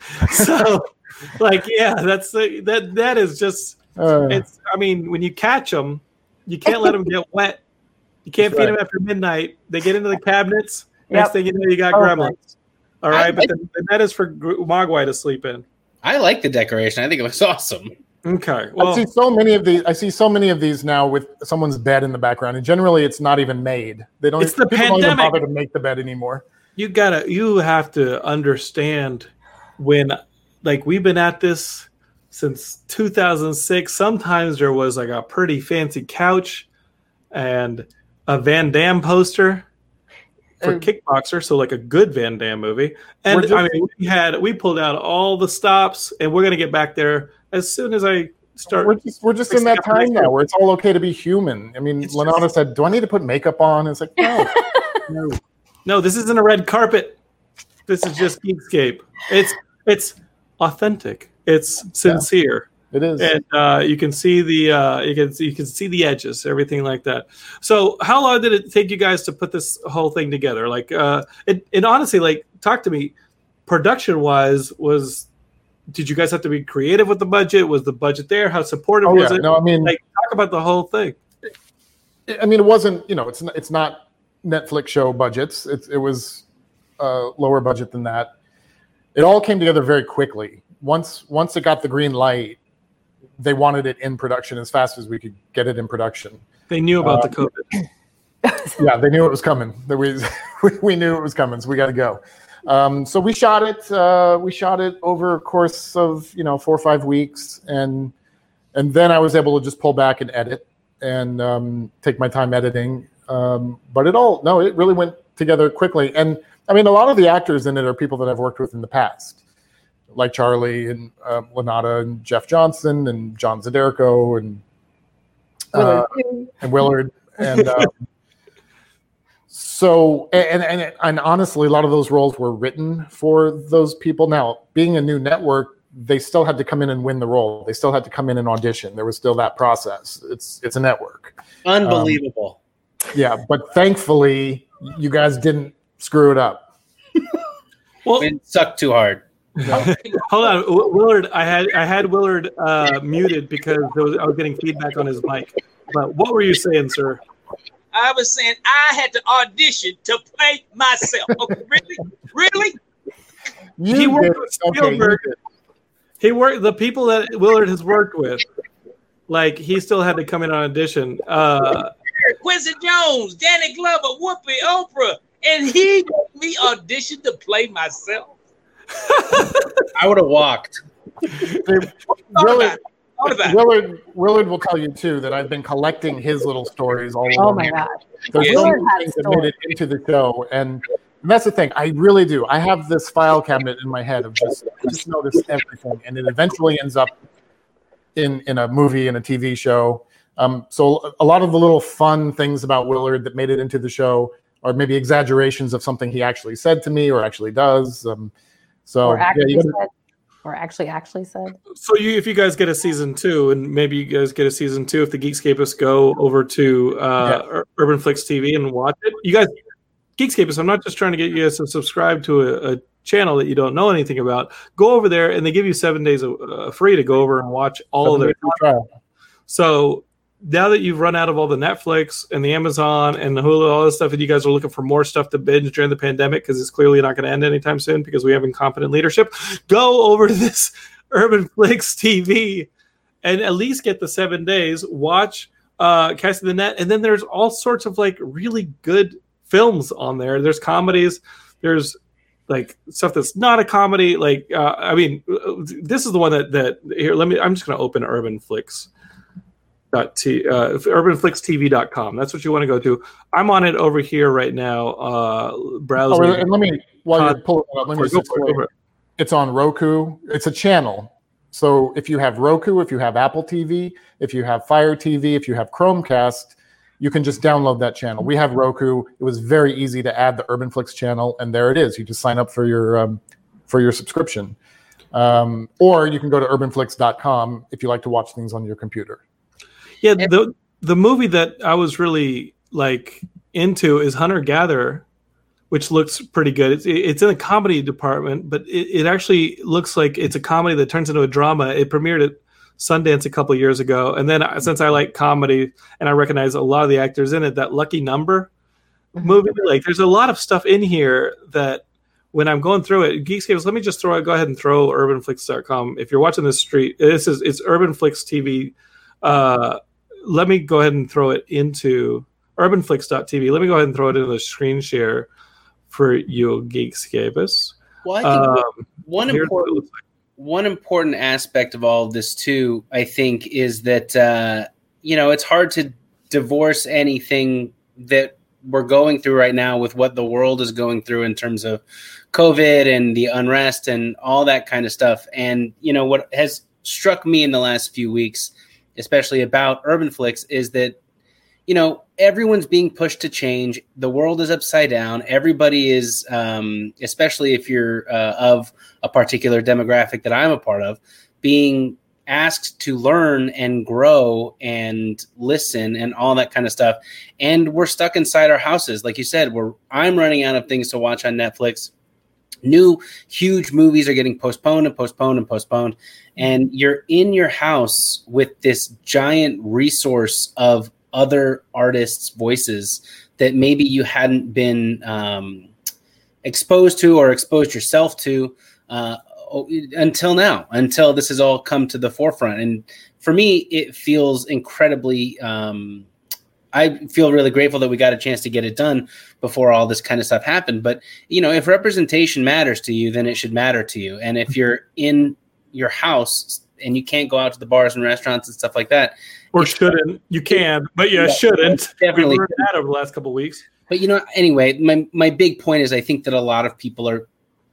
So, like, yeah, that's that. That is just. Uh, it's. I mean, when you catch them, you can't let them get wet. You can't feed right. them after midnight. They get into the cabinets. Yep. Next thing you know, you got oh, gremlins. All right, I, but I, the, the net is for Mogwai to sleep in. I like the decoration. I think it was awesome. Okay. Well, I see so many of these. I see so many of these now with someone's bed in the background, and generally, it's not even made. They don't. It's the people pandemic. don't even bother to make the bed anymore. you gotta, you have to understand when, like, we've been at this since two thousand six. Sometimes there was like a pretty fancy couch and a Van Damme poster for Uh, Kickboxer, so like a good Van Damme movie. And We're just- I mean, we had we pulled out all the stops, and we're gonna get back there as soon as I start. We're just we're just in that time now where it's all okay to be human. I mean, It's Lenata just- said, "Do I need to put makeup on?" It's like, no, no. No, this isn't a red carpet. This is just Geekscape. It's it's authentic. It's sincere. It is. And uh, you can see the uh, you can you can see the edges, everything like that. So, how long did it take you guys to put this whole thing together? Like, uh, it, and honestly, like, talk to me. Production wise, was did you guys have to be creative with the budget? Was the budget there? How supportive Oh was yeah, it? no, I mean, Like, talk about the whole thing. I mean, it wasn't. You know, it's not, it's not Netflix show budgets. It it was uh, lower budget than that. It all came together very quickly. Once once it got the green light, they wanted it in production as fast as we could get it in production. They knew about Uh, the COVID. Yeah, they knew it was coming. That we we knew it was coming, so we got to go. Um, so we shot it. Uh, we shot it over a course of you know four or five weeks, and and then I was able to just pull back and edit and um, take my time editing. Um, but it all no, it really went together quickly. And I mean, a lot of the actors in it are people that I've worked with in the past, like Charlie and uh, Lenata and Jeff Johnson and John Zederico and uh, and Willard and. Um, So and, and and honestly, a lot of those roles were written for those people. Now, being a new network, they still had to come in and win the role. They still had to come in and audition. There was still that process. It's it's a network. Unbelievable. Um, yeah, but thankfully, you guys didn't screw it up. Well, It sucked too hard. hold on, W- Willard. I had I had Willard uh, muted because there was, I was getting feedback on his mic. But what were you saying, sir? I was saying I had to audition to play myself. Okay, really? Really? You He worked did- with okay, you Spielberg. did. He worked the people that Willard has worked with. Like, he still had to come in on audition. Uh, Quincy Jones, Danny Glover, Whoopi, Oprah, and he made me audition to play myself. I would have walked. They- Thought Willard, about it. Thought about it. Willard, Willard will tell you too that I've been collecting his little stories all Oh along. my god. There's Yeah. so Willard many had things that made it into the show, and that's the thing. I really do. I have this file cabinet in my head of just I just notice everything, and it eventually ends up in in a movie and a T V show. Um, so a lot of the little fun things about Willard that made it into the show are maybe exaggerations of something he actually said to me or actually does. Um, so Or yeah, actually you gotta- said. Or actually actually said. so you, if you guys get a season two, and maybe you guys get a season two, if the Geekscapists go over to uh, Ur- Urban Flicks T V and watch it, you guys, Geekscapists, I'm not just trying to get you guys to subscribe to a, a channel that you don't know anything about. Go over there, and they give you seven days of, uh, free to go over and watch all of their. Seven-day free trial. So now that you've run out of all the Netflix and the Amazon and the Hulu, all this stuff, and you guys are looking for more stuff to binge during the pandemic because it's clearly not going to end anytime soon because we have incompetent leadership, go over to this Urban Flicks T V and at least get the seven days, watch uh, Casting the Net, and then there's all sorts of like really good films on there. There's comedies, there's like stuff that's not a comedy. Like, uh, I mean, this is the one that, that here, let me, I'm just going to open Urban Flicks. Dot t, uh, urban flix t v dot com. That's what you want to go to. I'm on it over here right now, uh, browsing. Oh, and let me while Uh, you're pulling it up, let me Go just for it, explain. go for it. It's on Roku. It's a channel. So if you have Roku, if you have Apple T V, if you have Fire T V, if you have Chromecast, you can just download that channel. We have Roku. It was very easy to add the Urban Flicks channel, and there it is. You just sign up for your um, for your subscription, um, or you can go to urban flix dot com if you like to watch things on your computer. Yeah, the the movie that I was really like into is Hunter Gatherer, which looks pretty good. It's it's in the comedy department, but it, it actually looks like it's a comedy that turns into a drama. It premiered at Sundance a couple of years ago, and then since I like comedy and I recognize a lot of the actors in it, that Lucky Number movie, like there's a lot of stuff in here that when I'm going through it, Geekscape, let me just throw it. Go ahead and throw urban flix dot com. If you're watching this street, this is it's Urban Flicks T V. Uh, let me go ahead and throw it into urban flix dot t v. Let me go ahead and throw it into the screen share for you Geekscapists. Well, I think Um, one here's what it important looks like. one important aspect of all of this too, I think, is that uh, you know, it's hard to divorce anything that we're going through right now with what the world is going through in terms of COVID and the unrest and all that kind of stuff. And you know, what has struck me in the last few weeks, especially about UrbanFlix, is that you know, everyone's being pushed to change. The world is upside down. Everybody is, um, especially if you're uh, of a particular demographic that I'm a part of, being asked to learn and grow and listen and all that kind of stuff. And we're stuck inside our houses. Like you said, we're I'm running out of things to watch on Netflix. New huge movies are getting postponed and postponed and postponed. And you're in your house with this giant resource of other artists' voices that maybe you hadn't been um, exposed to or exposed yourself to uh, until now, until this has all come to the forefront. And for me, it feels incredibly, um, I feel really grateful that we got a chance to get it done before all this kind of stuff happened. But, you know, if representation matters to you, then it should matter to you. And if you're in your house and you can't go out to the bars and restaurants and stuff like that, Or shouldn't. You can, but you yeah, shouldn't. Definitely. We've learned that over the last couple of weeks. But, you know, anyway, my, my big point is I think that a lot of people are,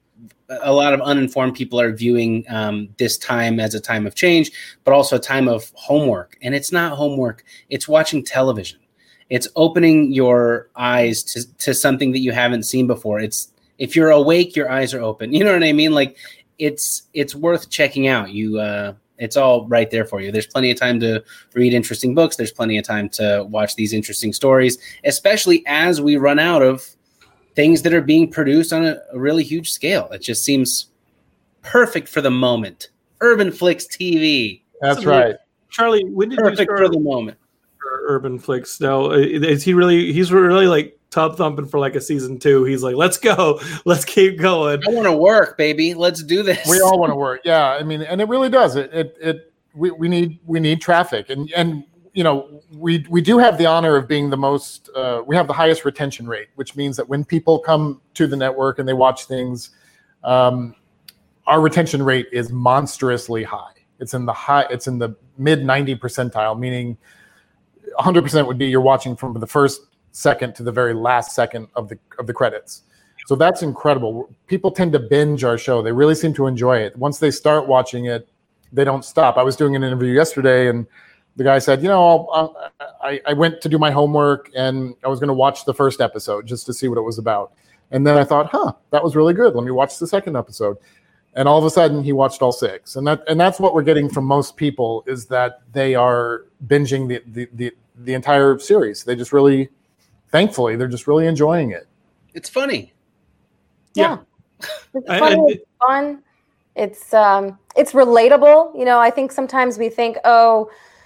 a lot of uninformed people are viewing um, this time as a time of change, but also a time of homework. And it's not homework. It's watching television. It's opening your eyes to, to something that you haven't seen before. It's if you're awake, your eyes are open. You know what I mean? Like it's it's worth checking out. You uh, it's all right there for you. There's plenty of time to read interesting books. There's plenty of time to watch these interesting stories, especially as we run out of things that are being produced on a, a really huge scale. It just seems perfect for the moment. UrbanFlix T V. That's right. Charlie, when did Perfect you start for the moment. for UrbanFlix? Now, is he really, he's really like tub thumping for like a season two. He's like, let's go. Let's keep going. I want to work, baby. Let's do this. We all want to work. Yeah. I mean, and it really does. It, it, it we, we need, we need traffic. And, and, you know, we, we do have the honor of being the most, uh, we have the highest retention rate, which means that when people come to the network and they watch things, um, our retention rate is monstrously high. It's in the high, it's in the mid ninety percentile, meaning one hundred percent would be you're watching from the first second to the very last second of the of the credits. So that's incredible. People tend to binge our show. They really seem to enjoy it. Once they start watching it, they don't stop. I was doing an interview yesterday, and the guy said, you know, I'll, I, I went to do my homework, and I was going to watch the first episode just to see what it was about. And then I thought, huh, that was really good. Let me watch the second episode. And all of a sudden, he watched all six. And that and that's what we're getting from most people, is that they are binging the the the, the entire series. They just really, thankfully, they're just really enjoying it. It's funny. Yeah, Yeah. it's I- funny. I- It's fun. It's um, it's relatable. You know, I think sometimes we think, oh,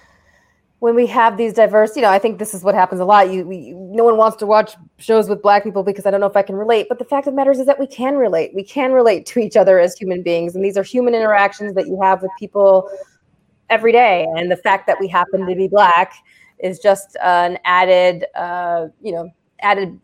when we have these diverse, you know, I think this is what happens a lot. You, we, no one wants to watch shows with Black people because I don't know if I can relate. But the fact of the matter is, is that we can relate. We can relate to each other as human beings, and these are human interactions that you have with people every day. And the fact that we happen to be Black is just an added, uh, you know, added.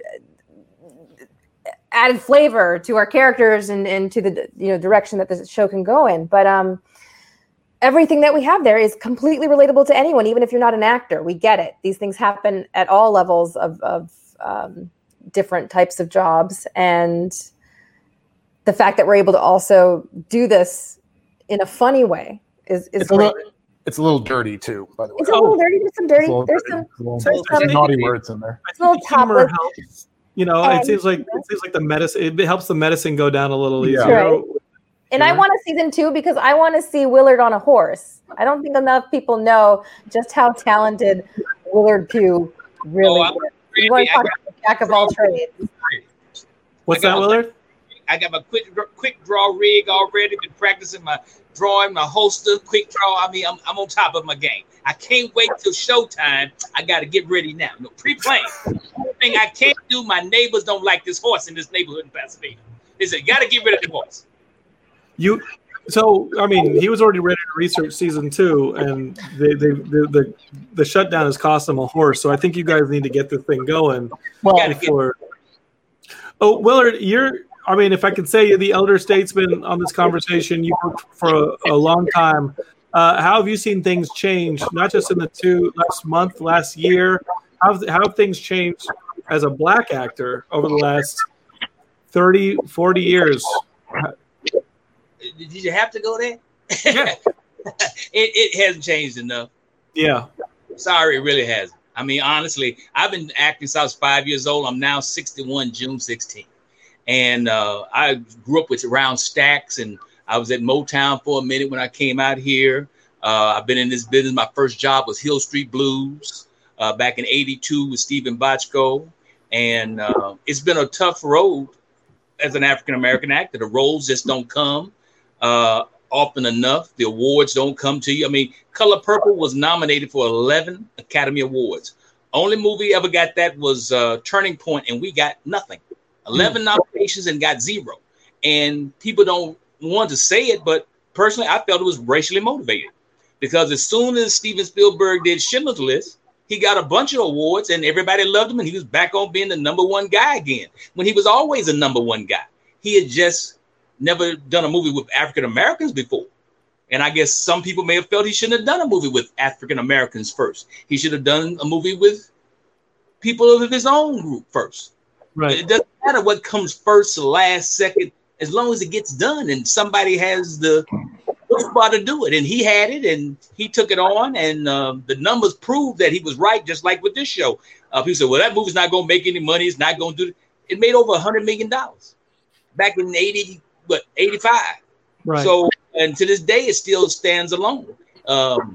added flavor to our characters and, and to the you know direction that the show can go in. But um, everything that we have there is completely relatable to anyone, even if you're not an actor. We get it. These things happen at all levels of, of um, different types of jobs. And the fact that we're able to also do this in a funny way is, is It's a, great. little, it's a little dirty, too, by the way. It's a little dirty. There's some dirty. It's a little There's dirty. some. It's a little- there's there's some- naughty words in there. I It's a little think the humor topless. helps. You know, And- it seems like it seems like the medicine. It helps the medicine go down a little Yeah. easier. Right. And I Sure. want a season two because I want to see Willard on a horse. I don't think enough people know just how talented Willard Pugh really Oh, I'm is. You want to I talk got- about the jack of all trades. What's I got that, my- Willard? I got my quick quick draw rig already. Been practicing my drawing, my holster, quick draw. I mean, I'm, I'm on top of my game. I can't wait till showtime. I got to get ready now. No pre-playing. Only thing I can't do, my neighbors don't like this horse in this neighborhood in Pasadena. They said, you got to get rid of the horse. You. So I mean, he was already ready to research season two, and they, they, the the the shutdown has cost him a horse. So I think you guys need to get this thing going Well, Gotta get- before. Oh, Willard, you're. I mean, if I could say you're the elder statesman on this conversation, you worked for a, a long time. Uh, how have you seen things change, not just in the two last month, last year? How have, how have things changed as a black actor over the last thirty, forty years? Did you have to go there? Yeah. it, it hasn't changed enough. Yeah. Sorry, it really hasn't. I mean, honestly, I've been acting since I was five years old. I'm now sixty-one, June sixteenth. And uh, I grew up with around Stax, and I was at Motown for a minute when I came out here. Uh, I've been in this business. My first job was Hill Street Blues uh, back in eighty-two with Stephen Bochco. And uh, it's been a tough road as an African-American actor. The roles just don't come uh, often enough. The awards don't come to you. I mean, Color Purple was nominated for eleven Academy Awards. Only movie ever got that was uh, Turning Point, and we got nothing. eleven nominations and got zero. And people don't want to say it, but personally, I felt it was racially motivated. Because as soon as Steven Spielberg did Schindler's List, he got a bunch of awards and everybody loved him, and he was back on being the number one guy again, when he was always a number one guy. He had just never done a movie with African Americans before. And I guess some people may have felt he shouldn't have done a movie with African Americans first. He should have done a movie with people of his own group first. Right. It doesn't matter what comes first or last, second, as long as it gets done and somebody has the spot to do it. And he had it, and he took it on, and uh, the numbers prove that he was right, just like with this show. Uh, people said, well, that movie's not going to make any money. It's not going to do it. It made over one hundred million dollars back in eighty, what, eighty-five. Right. So, and to this day, it still stands alone. Um,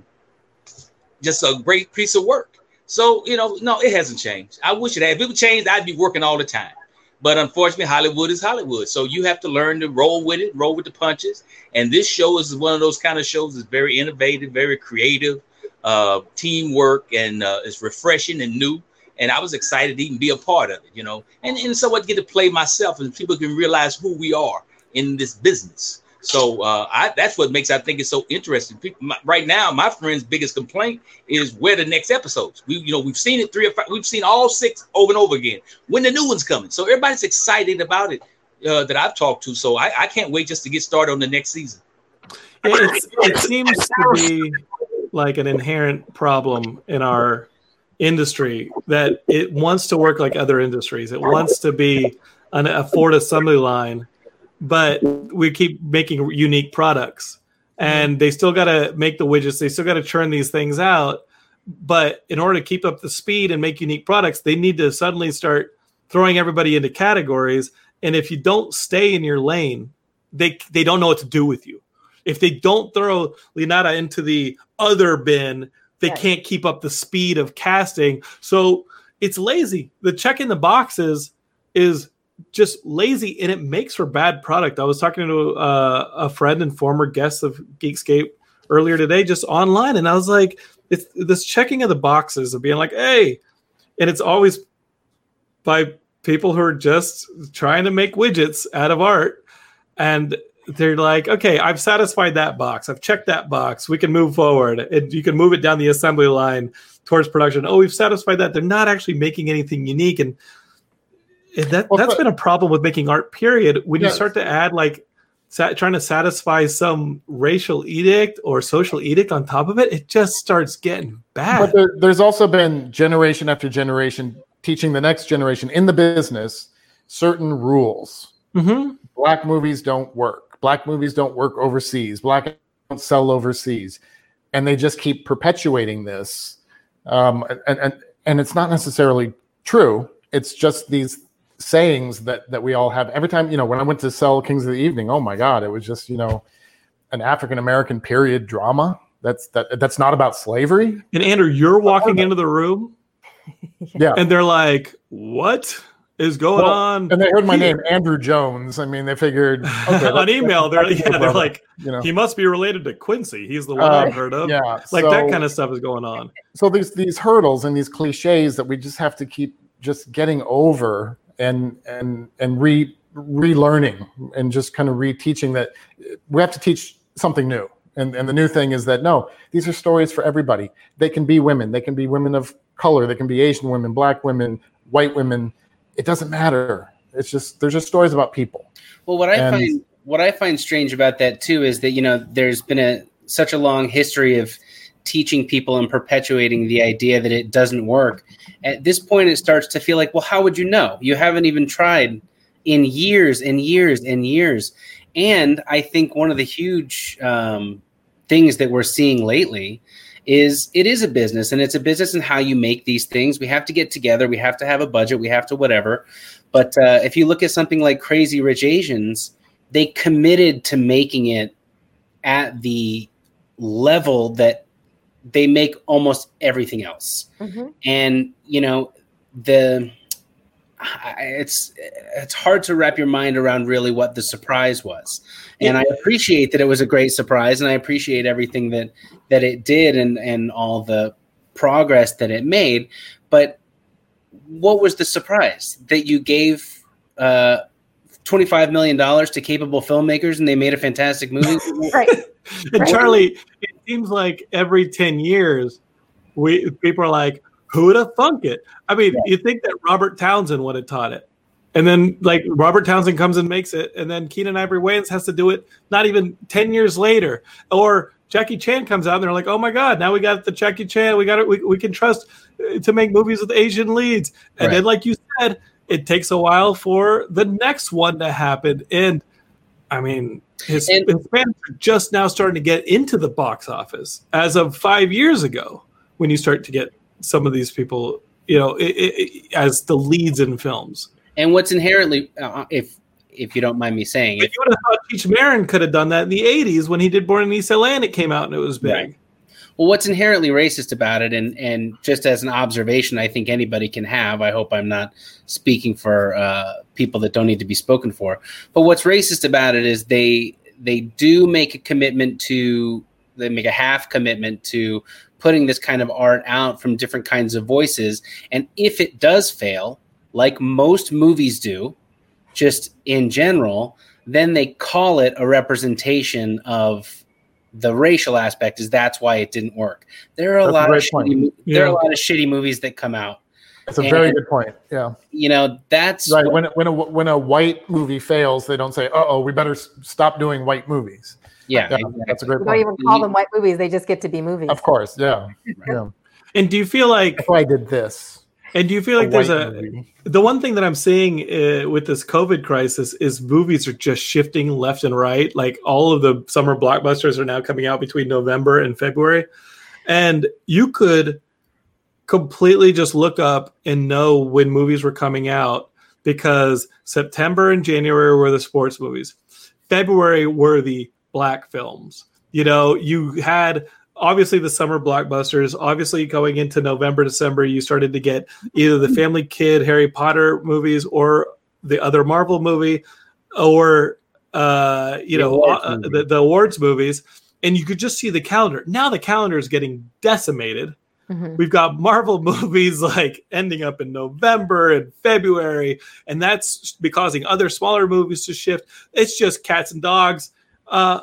just a great piece of work. So, you know, no, it hasn't changed. I wish it had. If it would change, I'd be working all the time. But unfortunately, Hollywood is Hollywood. So you have to learn to roll with it, roll with the punches. And this show is one of those kind of shows that's very innovative, very creative, uh, teamwork, and uh, it's refreshing and new. And I was excited to even be a part of it, you know, and, and so I get to play myself, and people can realize who we are in this business. So uh, I, that's what makes I think it's so interesting. People, my, right now, my friend's biggest complaint is where the next episodes. We, you know, we've seen it three or five. We've seen all six over and over again. When the new one's coming, so everybody's excited about it uh, that I've talked to. So I, I can't wait just to get started on the next season. It's, it seems to be like an inherent problem in our industry that it wants to work like other industries. It wants to be an, a Ford assembly line, but we keep making unique products, and they still got to make the widgets. They still got to churn these things out. But in order to keep up the speed and make unique products, they need to suddenly start throwing everybody into categories. And if you don't stay in your lane, they they don't know what to do with you. If they don't throw Leonardo into the other bin, they Yes. can't keep up the speed of casting. So it's lazy. The checking the boxes is just lazy, and it makes for bad product. I was talking to uh, a friend and former guest of Geekscape earlier today, just online, and I was like, it's this checking of the boxes of being like, hey, and it's always by people who are just trying to make widgets out of art, and they're like, okay, I've satisfied that box. I've checked that box. We can move forward. And you can move it down the assembly line towards production. Oh, we've satisfied that. They're not actually making anything unique. And that, Well, that's but- been a problem with making art, period. When Yes. you start to add like sa- trying to satisfy some racial edict or social edict on top of it, it just starts getting bad. But there, there's also been generation after generation teaching the next generation in the business certain rules. Mm-hmm. Black movies don't work. Black movies don't work overseas. Black don't sell overseas, and they just keep perpetuating this. Um, and and and it's not necessarily true. It's just these sayings that that we all have every time. You know, when I went to sell Kings of the Evening, oh my God, it was just you know an African American period drama. That's that that's not about slavery. And Andrew, you're walking into the room Yeah. and they're like, what is going Well, on? And they heard my here? name, Andrew Jones. I mean, they figured okay, On that's- email, they're, that's yeah, they're brother, like, you know, he must be related to Quincy. He's the one Uh, I've heard of. yeah, Like so, that kind of stuff is going on. So these these hurdles and these cliches that we just have to keep just getting over and and and re relearning and just kind of reteaching that we have to teach something new. And and the new thing is that no, these are stories for everybody. They can be women. They can be women of color. They can be Asian women, Black women, white women. It doesn't matter. It's just there's just stories about people. Well, what I And- find what I find strange about that too is that, you know, there's been a such a long history of teaching people and perpetuating the idea that it doesn't work. At this point, it starts to feel like, well, how would you know? You haven't even tried in years and years and years. And I think one of the huge um, things that we're seeing lately is it is a business, and it's a business in how you make these things. We have to get together. We have to have a budget. We have to whatever. But uh, if you look at something like Crazy Rich Asians, they committed to making it at the level that they make almost everything else. Mm-hmm. And, you know, the it's it's hard to wrap your mind around really what the surprise was. And I appreciate that it was a great surprise, and I appreciate everything that that it did and, and all the progress that it made. But what was the surprise? That you gave uh, twenty-five million dollars to capable filmmakers and they made a fantastic movie? Right. And right. Charlie, it seems like every ten years, we people are like, who'd have thunk it? I mean, yeah. You think that Robert Townsend would have taught it. And then, like, Robert Townsend comes and makes it, and then Keenen Ivory Wayans has to do it not even ten years later. Or Jackie Chan comes out, and they're like, oh, my God, now we got the Jackie Chan. We got it. We, we can trust to make movies with Asian leads. And right. then, like you said, it takes a while for the next one to happen. And, I mean, his, and, his fans are just now starting to get into the box office as of five years ago when you start to get some of these people, you know, it, it, as the leads in films. And what's inherently, uh, if if you don't mind me saying, but if, you would have thought Cheech Marin could have done that in the eighties when he did Born in East L A and it came out and it was big. Right. Well, what's inherently racist about it, and and just as an observation, I think anybody can have. I hope I'm not speaking for uh, people that don't need to be spoken for. But what's racist about it is they they do make a commitment to they make a half commitment to putting this kind of art out from different kinds of voices, and if it does fail, like most movies do, just in general, then they call it a representation of the racial aspect. Is that's why it didn't work. There are a that's lot a of shitty, yeah. there are a lot of shitty movies that come out. That's a and, very good point. Yeah, you know that's right. What, when when a when a white movie fails, they don't say, "Uh oh, we better s- stop doing white movies." Yeah, yeah exactly. That's a great We point. don't even call them white movies; they just get to be movies. Of course, yeah, yeah. And do you feel like That's why I did this? And do you feel like A there's white a movie. the one thing that I'm seeing uh, with this COVID crisis is movies are just shifting left and right. Like all of the summer blockbusters are now coming out between November and February, and you could completely just look up and know when movies were coming out because September and January were the sports movies, February were the black films. You know, you had obviously the summer blockbusters. Obviously, going into November, December, you started to get either the Family Kid, Harry Potter movies, or the other Marvel movie, or uh, you The know awards uh, movie. the, the awards movies, and you could just see the calendar. Now the calendar is getting decimated. Mhm. We've got Marvel movies like ending up in November and February, and that's causing other smaller movies to shift. It's just cats and dogs. Uh,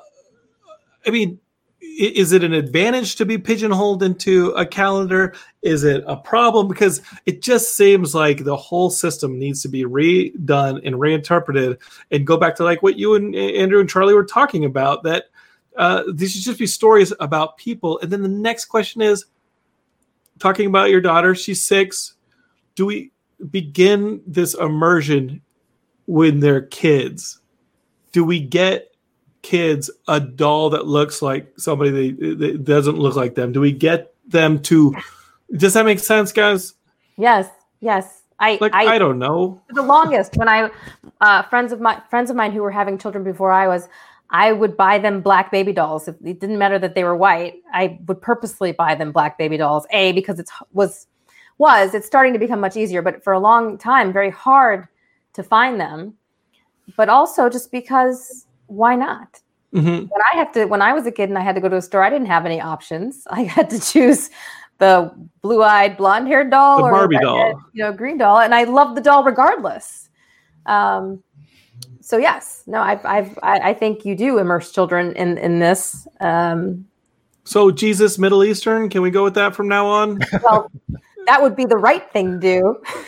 I mean, i- is it an advantage to be pigeonholed into a calendar? Is it a problem? Because it just seems like the whole system needs to be redone and reinterpreted and go back to like what you and Andrew and Charlie were talking about, that uh, these should just be stories about people. And then the next question is, talking about your daughter, she's six. Do we begin this immersion when they're kids? Do we get kids a doll that looks like somebody that, that doesn't look like them? Do we get them to? Does that make sense, guys? Yes, yes. I Like I, I don't know. for the longest when I uh, friends of my friends of mine who were having children before I was, I would buy them black baby dolls. If it didn't matter that they were white, I would purposely buy them black baby dolls. A, because it's was was it's starting to become much easier, but for a long time, very hard to find them. But also just because why not? Mm-hmm. When I have to, when I was a kid and I had to go to a store, I didn't have any options. I had to choose the blue-eyed, blonde-haired doll The or Barbie the doll. red, you know, green doll, and I loved the doll regardless. Um, so yes, no, I've, I've, I, I think you do immerse children in in this. Um, So Jesus Middle Eastern, can we go with that from now on? well, that would be the right thing to do.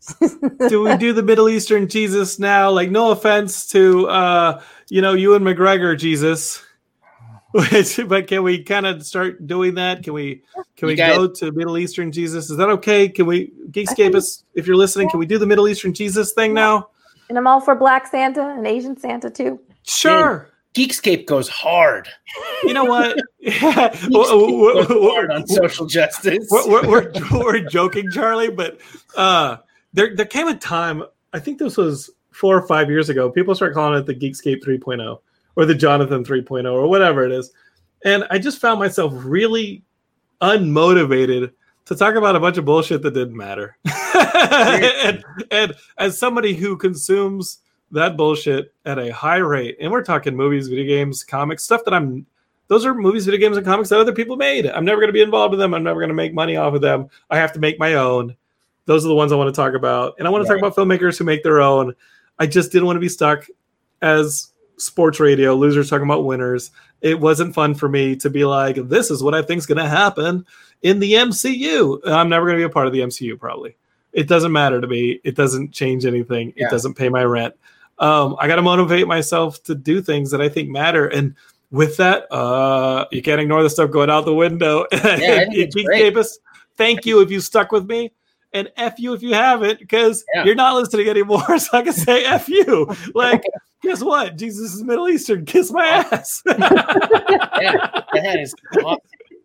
do we do the Middle Eastern Jesus now? Like, no offense to uh, you know, Ewan McGregor Jesus, but can we kind of start doing that? Can we can we guys, go to Middle Eastern Jesus? Is that okay? Can we, Geekscapists, if you're listening, can we do the Middle Eastern Jesus thing now? And I'm all for Black Santa and Asian Santa too. Sure. Geekscape goes hard. You know what? Geekscape goes hard on social justice. We're, we're, we're, we're joking, Charlie, but uh, there there came a time, I think this was four or five years ago, people start calling it the Geekscape three point oh or the Jonathan three point oh or whatever it is. And I just found myself really unmotivated to talk about a bunch of bullshit that didn't matter. and, and as somebody who consumes that bullshit at a high rate, and we're talking movies, video games, comics, stuff that I'm, those are movies, video games, and comics that other people made. I'm never going to be involved with them. I'm never going to make money off of them. I have to make my own. Those are the ones I want to talk about. And I want to right. talk about filmmakers who make their own. I just didn't want to be stuck as sports radio, losers talking about winners. It wasn't fun for me to be like, this is what I think is going to happen in the M C U. I'm never going to be a part of the M C U, probably. It doesn't matter to me. It doesn't change anything. Yeah. It doesn't pay my rent. Um, I got to motivate myself to do things that I think matter. And with that, uh, you can't ignore the stuff going out the window. Yeah, Geekscapists, thank you if you stuck with me. And F you if you haven't, because yeah. you're not listening anymore. So I can say F you. Like, guess what? Jesus is Middle Eastern. Kiss my ass. Yeah, that is awesome.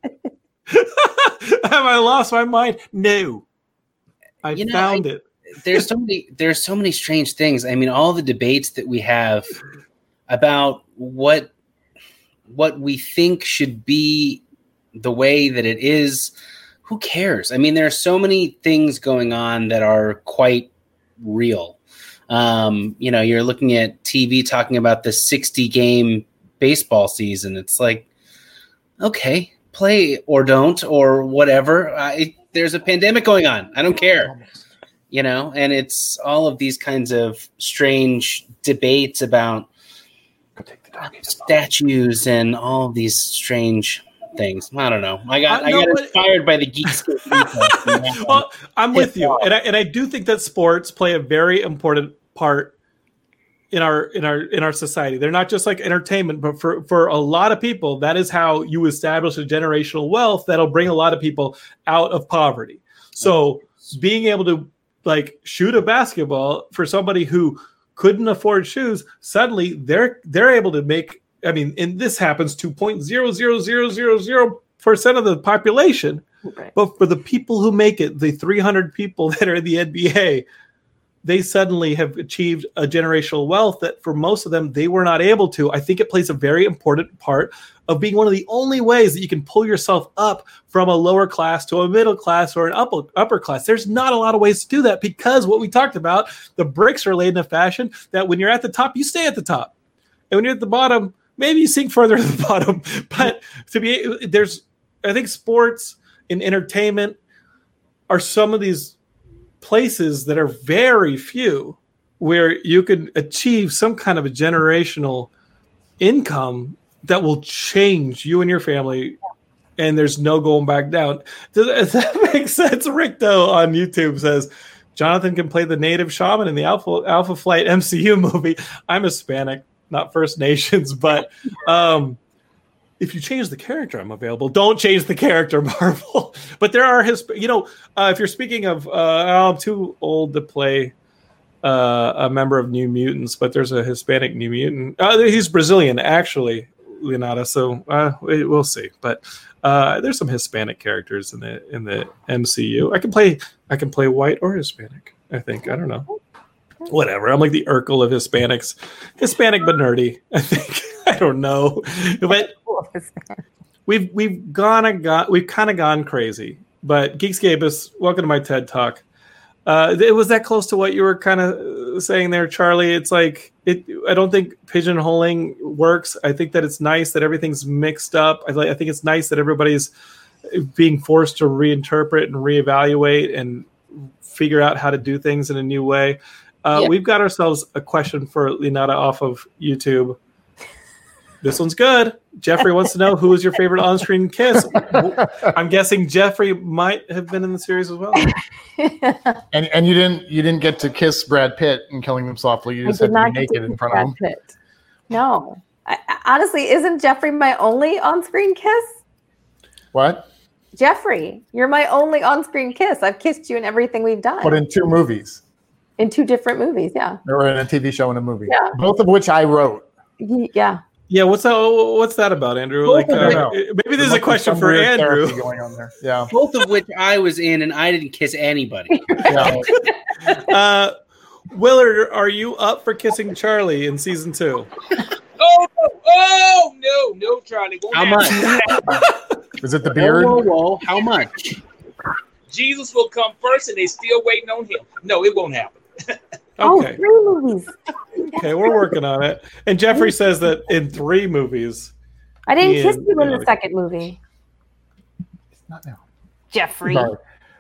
Have I lost my mind? No. I you know, found I, it. there's so many there's so many strange things. I mean, all the debates that we have about what what we think should be the way that it is, who cares? I mean, there are so many things going on that are quite real. Um, you know, you're looking at T V talking about the sixty game baseball season. It's like, okay, play or don't or whatever. I, there's a pandemic going on. I don't care. You know, and it's all of these kinds of strange debates about statues and all of these strange things. I don't know. I got I, I got no, inspired by the Geekscape. Well, I'm with you, and I and I do think that sports play a very important part in our in our in our society. They're not just like entertainment, but for for a lot of people, that is how you establish a generational wealth that'll bring a lot of people out of poverty. So being able to like shoot a basketball for somebody who couldn't afford shoes, suddenly they're they're able to make. I mean, and this happens to zero point zero zero zero zero zero percent of the population. Right. But for the people who make it, the three hundred people that are in the N B A, they suddenly have achieved a generational wealth that for most of them, they were not able to. I think it plays a very important part of being one of the only ways that you can pull yourself up from a lower class to a middle class or an upper, upper class. There's not a lot of ways to do that because what we talked about, the bricks are laid in a fashion that when you're at the top, you stay at the top. And when you're at the bottom, maybe you sink further to the bottom. But to be, there's, I think sports and entertainment are some of these places that are very few where you can achieve some kind of a generational income that will change you and your family, and there's no going back down. Does, does that make sense? Rick, though, on YouTube says, Jonathan can play the native shaman in the Alpha, Alpha Flight M C U movie. I'm Hispanic, not First Nations, but um, if you change the character, I'm available. Don't change the character, Marvel. But there are, his, you know, uh, if you're speaking of, uh, I'm too old to play uh, a member of New Mutants, but there's a Hispanic New Mutant. Uh, he's Brazilian, actually, Leonardo. So uh, we'll see. But uh, there's some Hispanic characters in the in the M C U. I can play. I can play white or Hispanic. I think. I don't know. Whatever. I'm like the Urkel of Hispanics. Hispanic but nerdy, I think. I don't know. But we've we've gone and got we've kind of gone crazy. But Geekscapists, welcome to my TED Talk. Uh, it was that close to what you were kind of saying there, Charlie. It's like it. I don't think pigeonholing works. I think that it's nice that everything's mixed up. I, I think it's nice that everybody's being forced to reinterpret and reevaluate and figure out how to do things in a new way. Uh, yeah. We've got ourselves a question for Leonardo off of YouTube. This one's good. Jeffrey wants to know who is your favorite on-screen kiss. I'm guessing Jeffrey might have been in the series as well. and and you didn't you didn't get to kiss Brad Pitt in Killing Them Softly. You just had to be naked in front Brad of him. Pitt. No, I, honestly, isn't Jeffrey my only on-screen kiss? What? Jeffrey, you're my only on-screen kiss. I've kissed you in everything we've done. But in two movies. In two different movies, yeah. Or in a T V show and a movie. Yeah. Both of which I wrote. Yeah. Yeah, what's that? What's that about, Andrew? Like, uh, maybe there's a question for Andrew. Going on there. Yeah. Both of which I was in, and I didn't kiss anybody. Yeah. uh, Willard, are you up for kissing Charlie in season two? Oh, oh no, no, Charlie. Won't How happen. much? Is it the beard? Whoa, whoa, whoa. How much? Jesus will come first, and they still waiting on him. No, it won't happen. Okay. Oh, three movies. Okay, we're working on it. And Jeffrey says that in three movies. I didn't Ian, kiss you in yeah. the second movie. Not now. Jeffrey. Sorry.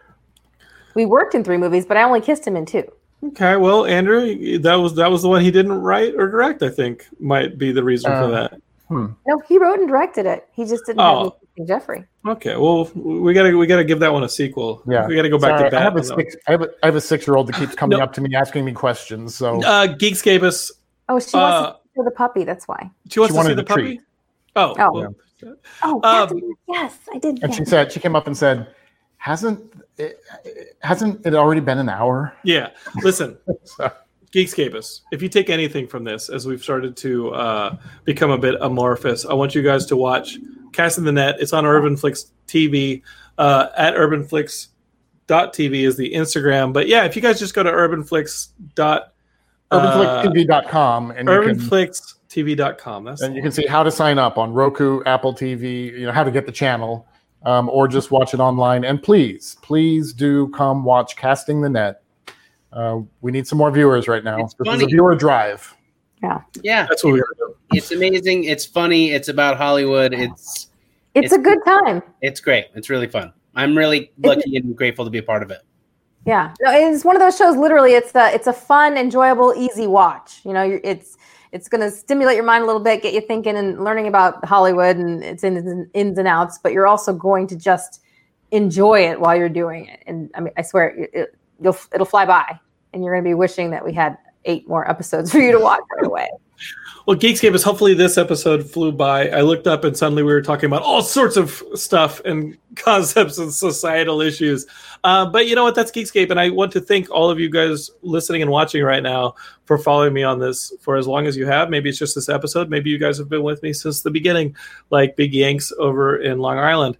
We worked in three movies, but I only kissed him in two. Okay, well, Andrew, that was that was the one he didn't write or direct. I think might be the reason Uh, for that. Hmm. No, he wrote and directed it. He just didn't Oh. have me kissing Jeffrey. Okay, well, we gotta we gotta give that one a sequel. Yeah. we gotta go back Sorry, to I that. have a six, I have a, I have a six-year-old that keeps coming No. up to me asking me questions. So Uh, Geekscapists. Oh, she wants Uh, to see the puppy. That's why. She wants She to see wanted the a puppy. treat. Oh, Oh. well, Oh, Um, yes, I did. and yes. she said she came up and said, "Hasn't it, hasn't it already been an hour?" yeah. Listen, So, Geekscapists, if you take anything from this, as we've started to uh, become a bit amorphous, I want you guys to watch Casting the Net. It's on UrbanFlix T V. Uh, at urbanflix dot t v is the Instagram. But yeah, if you guys just go to urbanflix dot urban flick t v dot com and you can, urbanflix t v dot com. That's and you can see how to sign up on Roku, Apple T V, you know, how to get the channel, um, or just watch it online. And please, please do come watch Casting the Net. Uh, we need some more viewers right now. It's this funny. is a viewer drive. Yeah, that's what we're gonna do. it's amazing. It's funny. It's about Hollywood. It's It's, It's- a good time. it's great. It's really fun. I'm really lucky and grateful to be a part of it. Yeah, no, it's one of those shows. Literally, it's a it's a fun, enjoyable, easy watch. You know, you're, it's it's going to stimulate your mind a little bit, get you thinking and learning about Hollywood and its ins and, ins and outs. But you're also going to just enjoy it while you're doing it. And I mean, I swear, it, it, you'll it'll fly by, and you're going to be wishing that we had eight more episodes for you to watch right away. Well, Geekscape is hopefully this episode flew by. I looked up and suddenly we were talking about all sorts of stuff and concepts and societal issues. Uh, but you know what? That's Geekscape. And I want to thank all of you guys listening and watching right now for following me on this for as long as you have. Maybe it's just this episode. Maybe you guys have been with me since the beginning, like Big Yanks over in Long Island.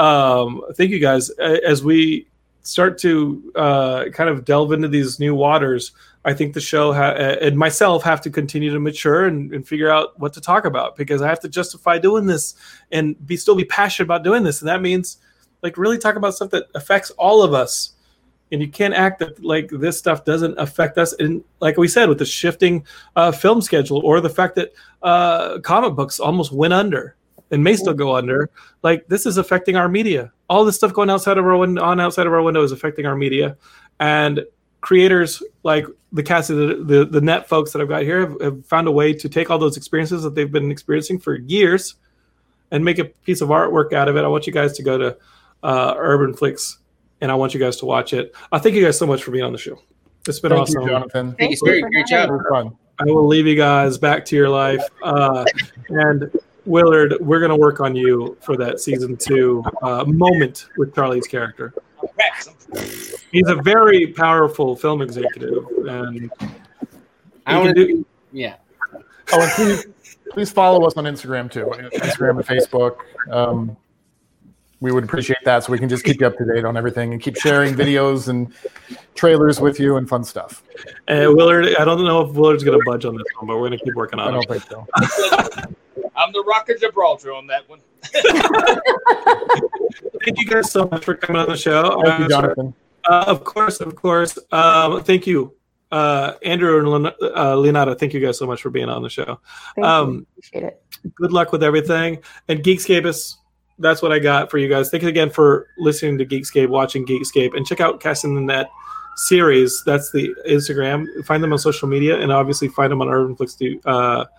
Um, thank you guys. As we start to uh, kind of delve into these new waters, I think the show ha- and myself have to continue to mature and, and figure out what to talk about, because I have to justify doing this and be still be passionate about doing this. And that means like really talk about stuff that affects all of us. And you can't act that like this stuff doesn't affect us. And like we said, with the shifting uh, film schedule, or the fact that uh, comic books almost went under and may still go under, like this is affecting our media. All this stuff going outside of our window, on outside of our window is affecting our media. And creators like the cast of the, the, the net folks that I've got here have, have found a way to take all those experiences that they've been experiencing for years and make a piece of artwork out of it. I want you guys to go to uh, UrbanFlix, and I want you guys to watch it. I thank you guys so much for being on the show. It's been Thank awesome. you, Jonathan. Thank you, sir. Great job. It was fun. I will leave you guys back to your life. Uh, and Willard, we're going to work on you for that season two uh, moment with Charlie's character. He's a very powerful film executive, and I he want can to do- do. Yeah. Oh, and please, please follow us on Instagram too. Instagram and Facebook. Um, we would appreciate that, so we can just keep you up to date on everything and keep sharing videos and trailers with you and fun stuff. And Willard, I don't know if Willard's going to budge on this one, but we're going to keep working I on don't it. think so. I'm the Rock of Gibraltar on that one. Thank you guys so much for coming on the show. Thank you, Uh, Jonathan. Uh, of course, of course. Um, thank you, uh, Andrew and Len- uh, Leonardo. Thank you guys so much for being on the show. Thank Um, you. Appreciate it. Good luck with everything. And Geekscapists, that's what I got for you guys. Thank you again for listening to Geekscape, watching Geekscape, and check out Casting the Net series. That's the Instagram. Find them on social media, and obviously find them on UrbanFlix uh,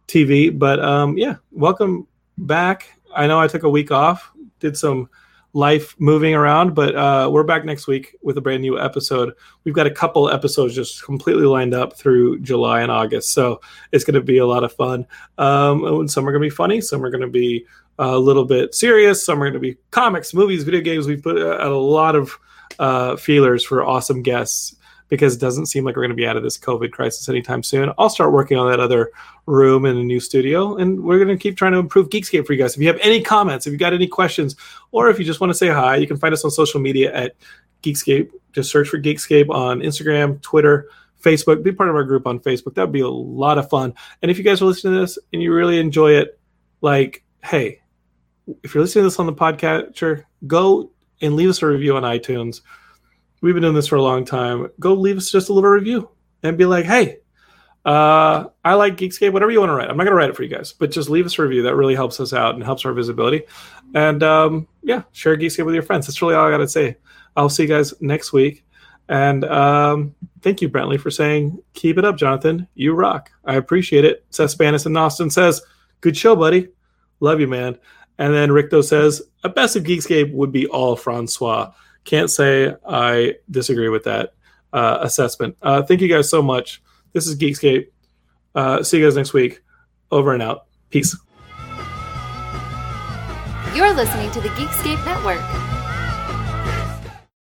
T V. But um, yeah, welcome back. I know I took a week off, did some life moving around, but uh, we're back next week with a brand new episode. We've got a couple episodes just completely lined up through July and August, so it's going to be a lot of fun. Um, some are going to be funny, some are going to be a little bit serious, some are going to be comics, movies, video games. We've put out a lot of uh, feelers for awesome guests because it doesn't seem like we're going to be out of this COVID crisis anytime soon. I'll start working on that other room in a new studio, and we're going to keep trying to improve Geekscape for you guys. If you have any comments, if you got any questions, or if you just want to say hi, you can find us on social media at Geekscape. Just search for Geekscape on Instagram, Twitter, Facebook. Be part of our group on Facebook. That would be a lot of fun. And if you guys are listening to this and you really enjoy it, like, hey, if you're listening to this on the podcatcher, go and leave us a review on iTunes. We've been doing this for a long time. Go leave us just a little review and be like, hey, uh, I like Geekscape, whatever you want to write. I'm not going to write it for you guys, but just leave us a review. That really helps us out and helps our visibility. And um, yeah, share Geekscape with your friends. That's really all I got to say. I'll see you guys next week. And um, thank you, Brentley, for saying, keep it up, Jonathan. You rock. I appreciate it. Seth Spanis in Austin says, good show, buddy. Love you, man. And then Richter says, a best of Geekscape would be all Francois. Can't say I disagree with that uh, assessment. Uh, thank you guys so much. This is Geekscape. Uh, see you guys next week. Over and out. Peace. You're listening to the Geekscape Network.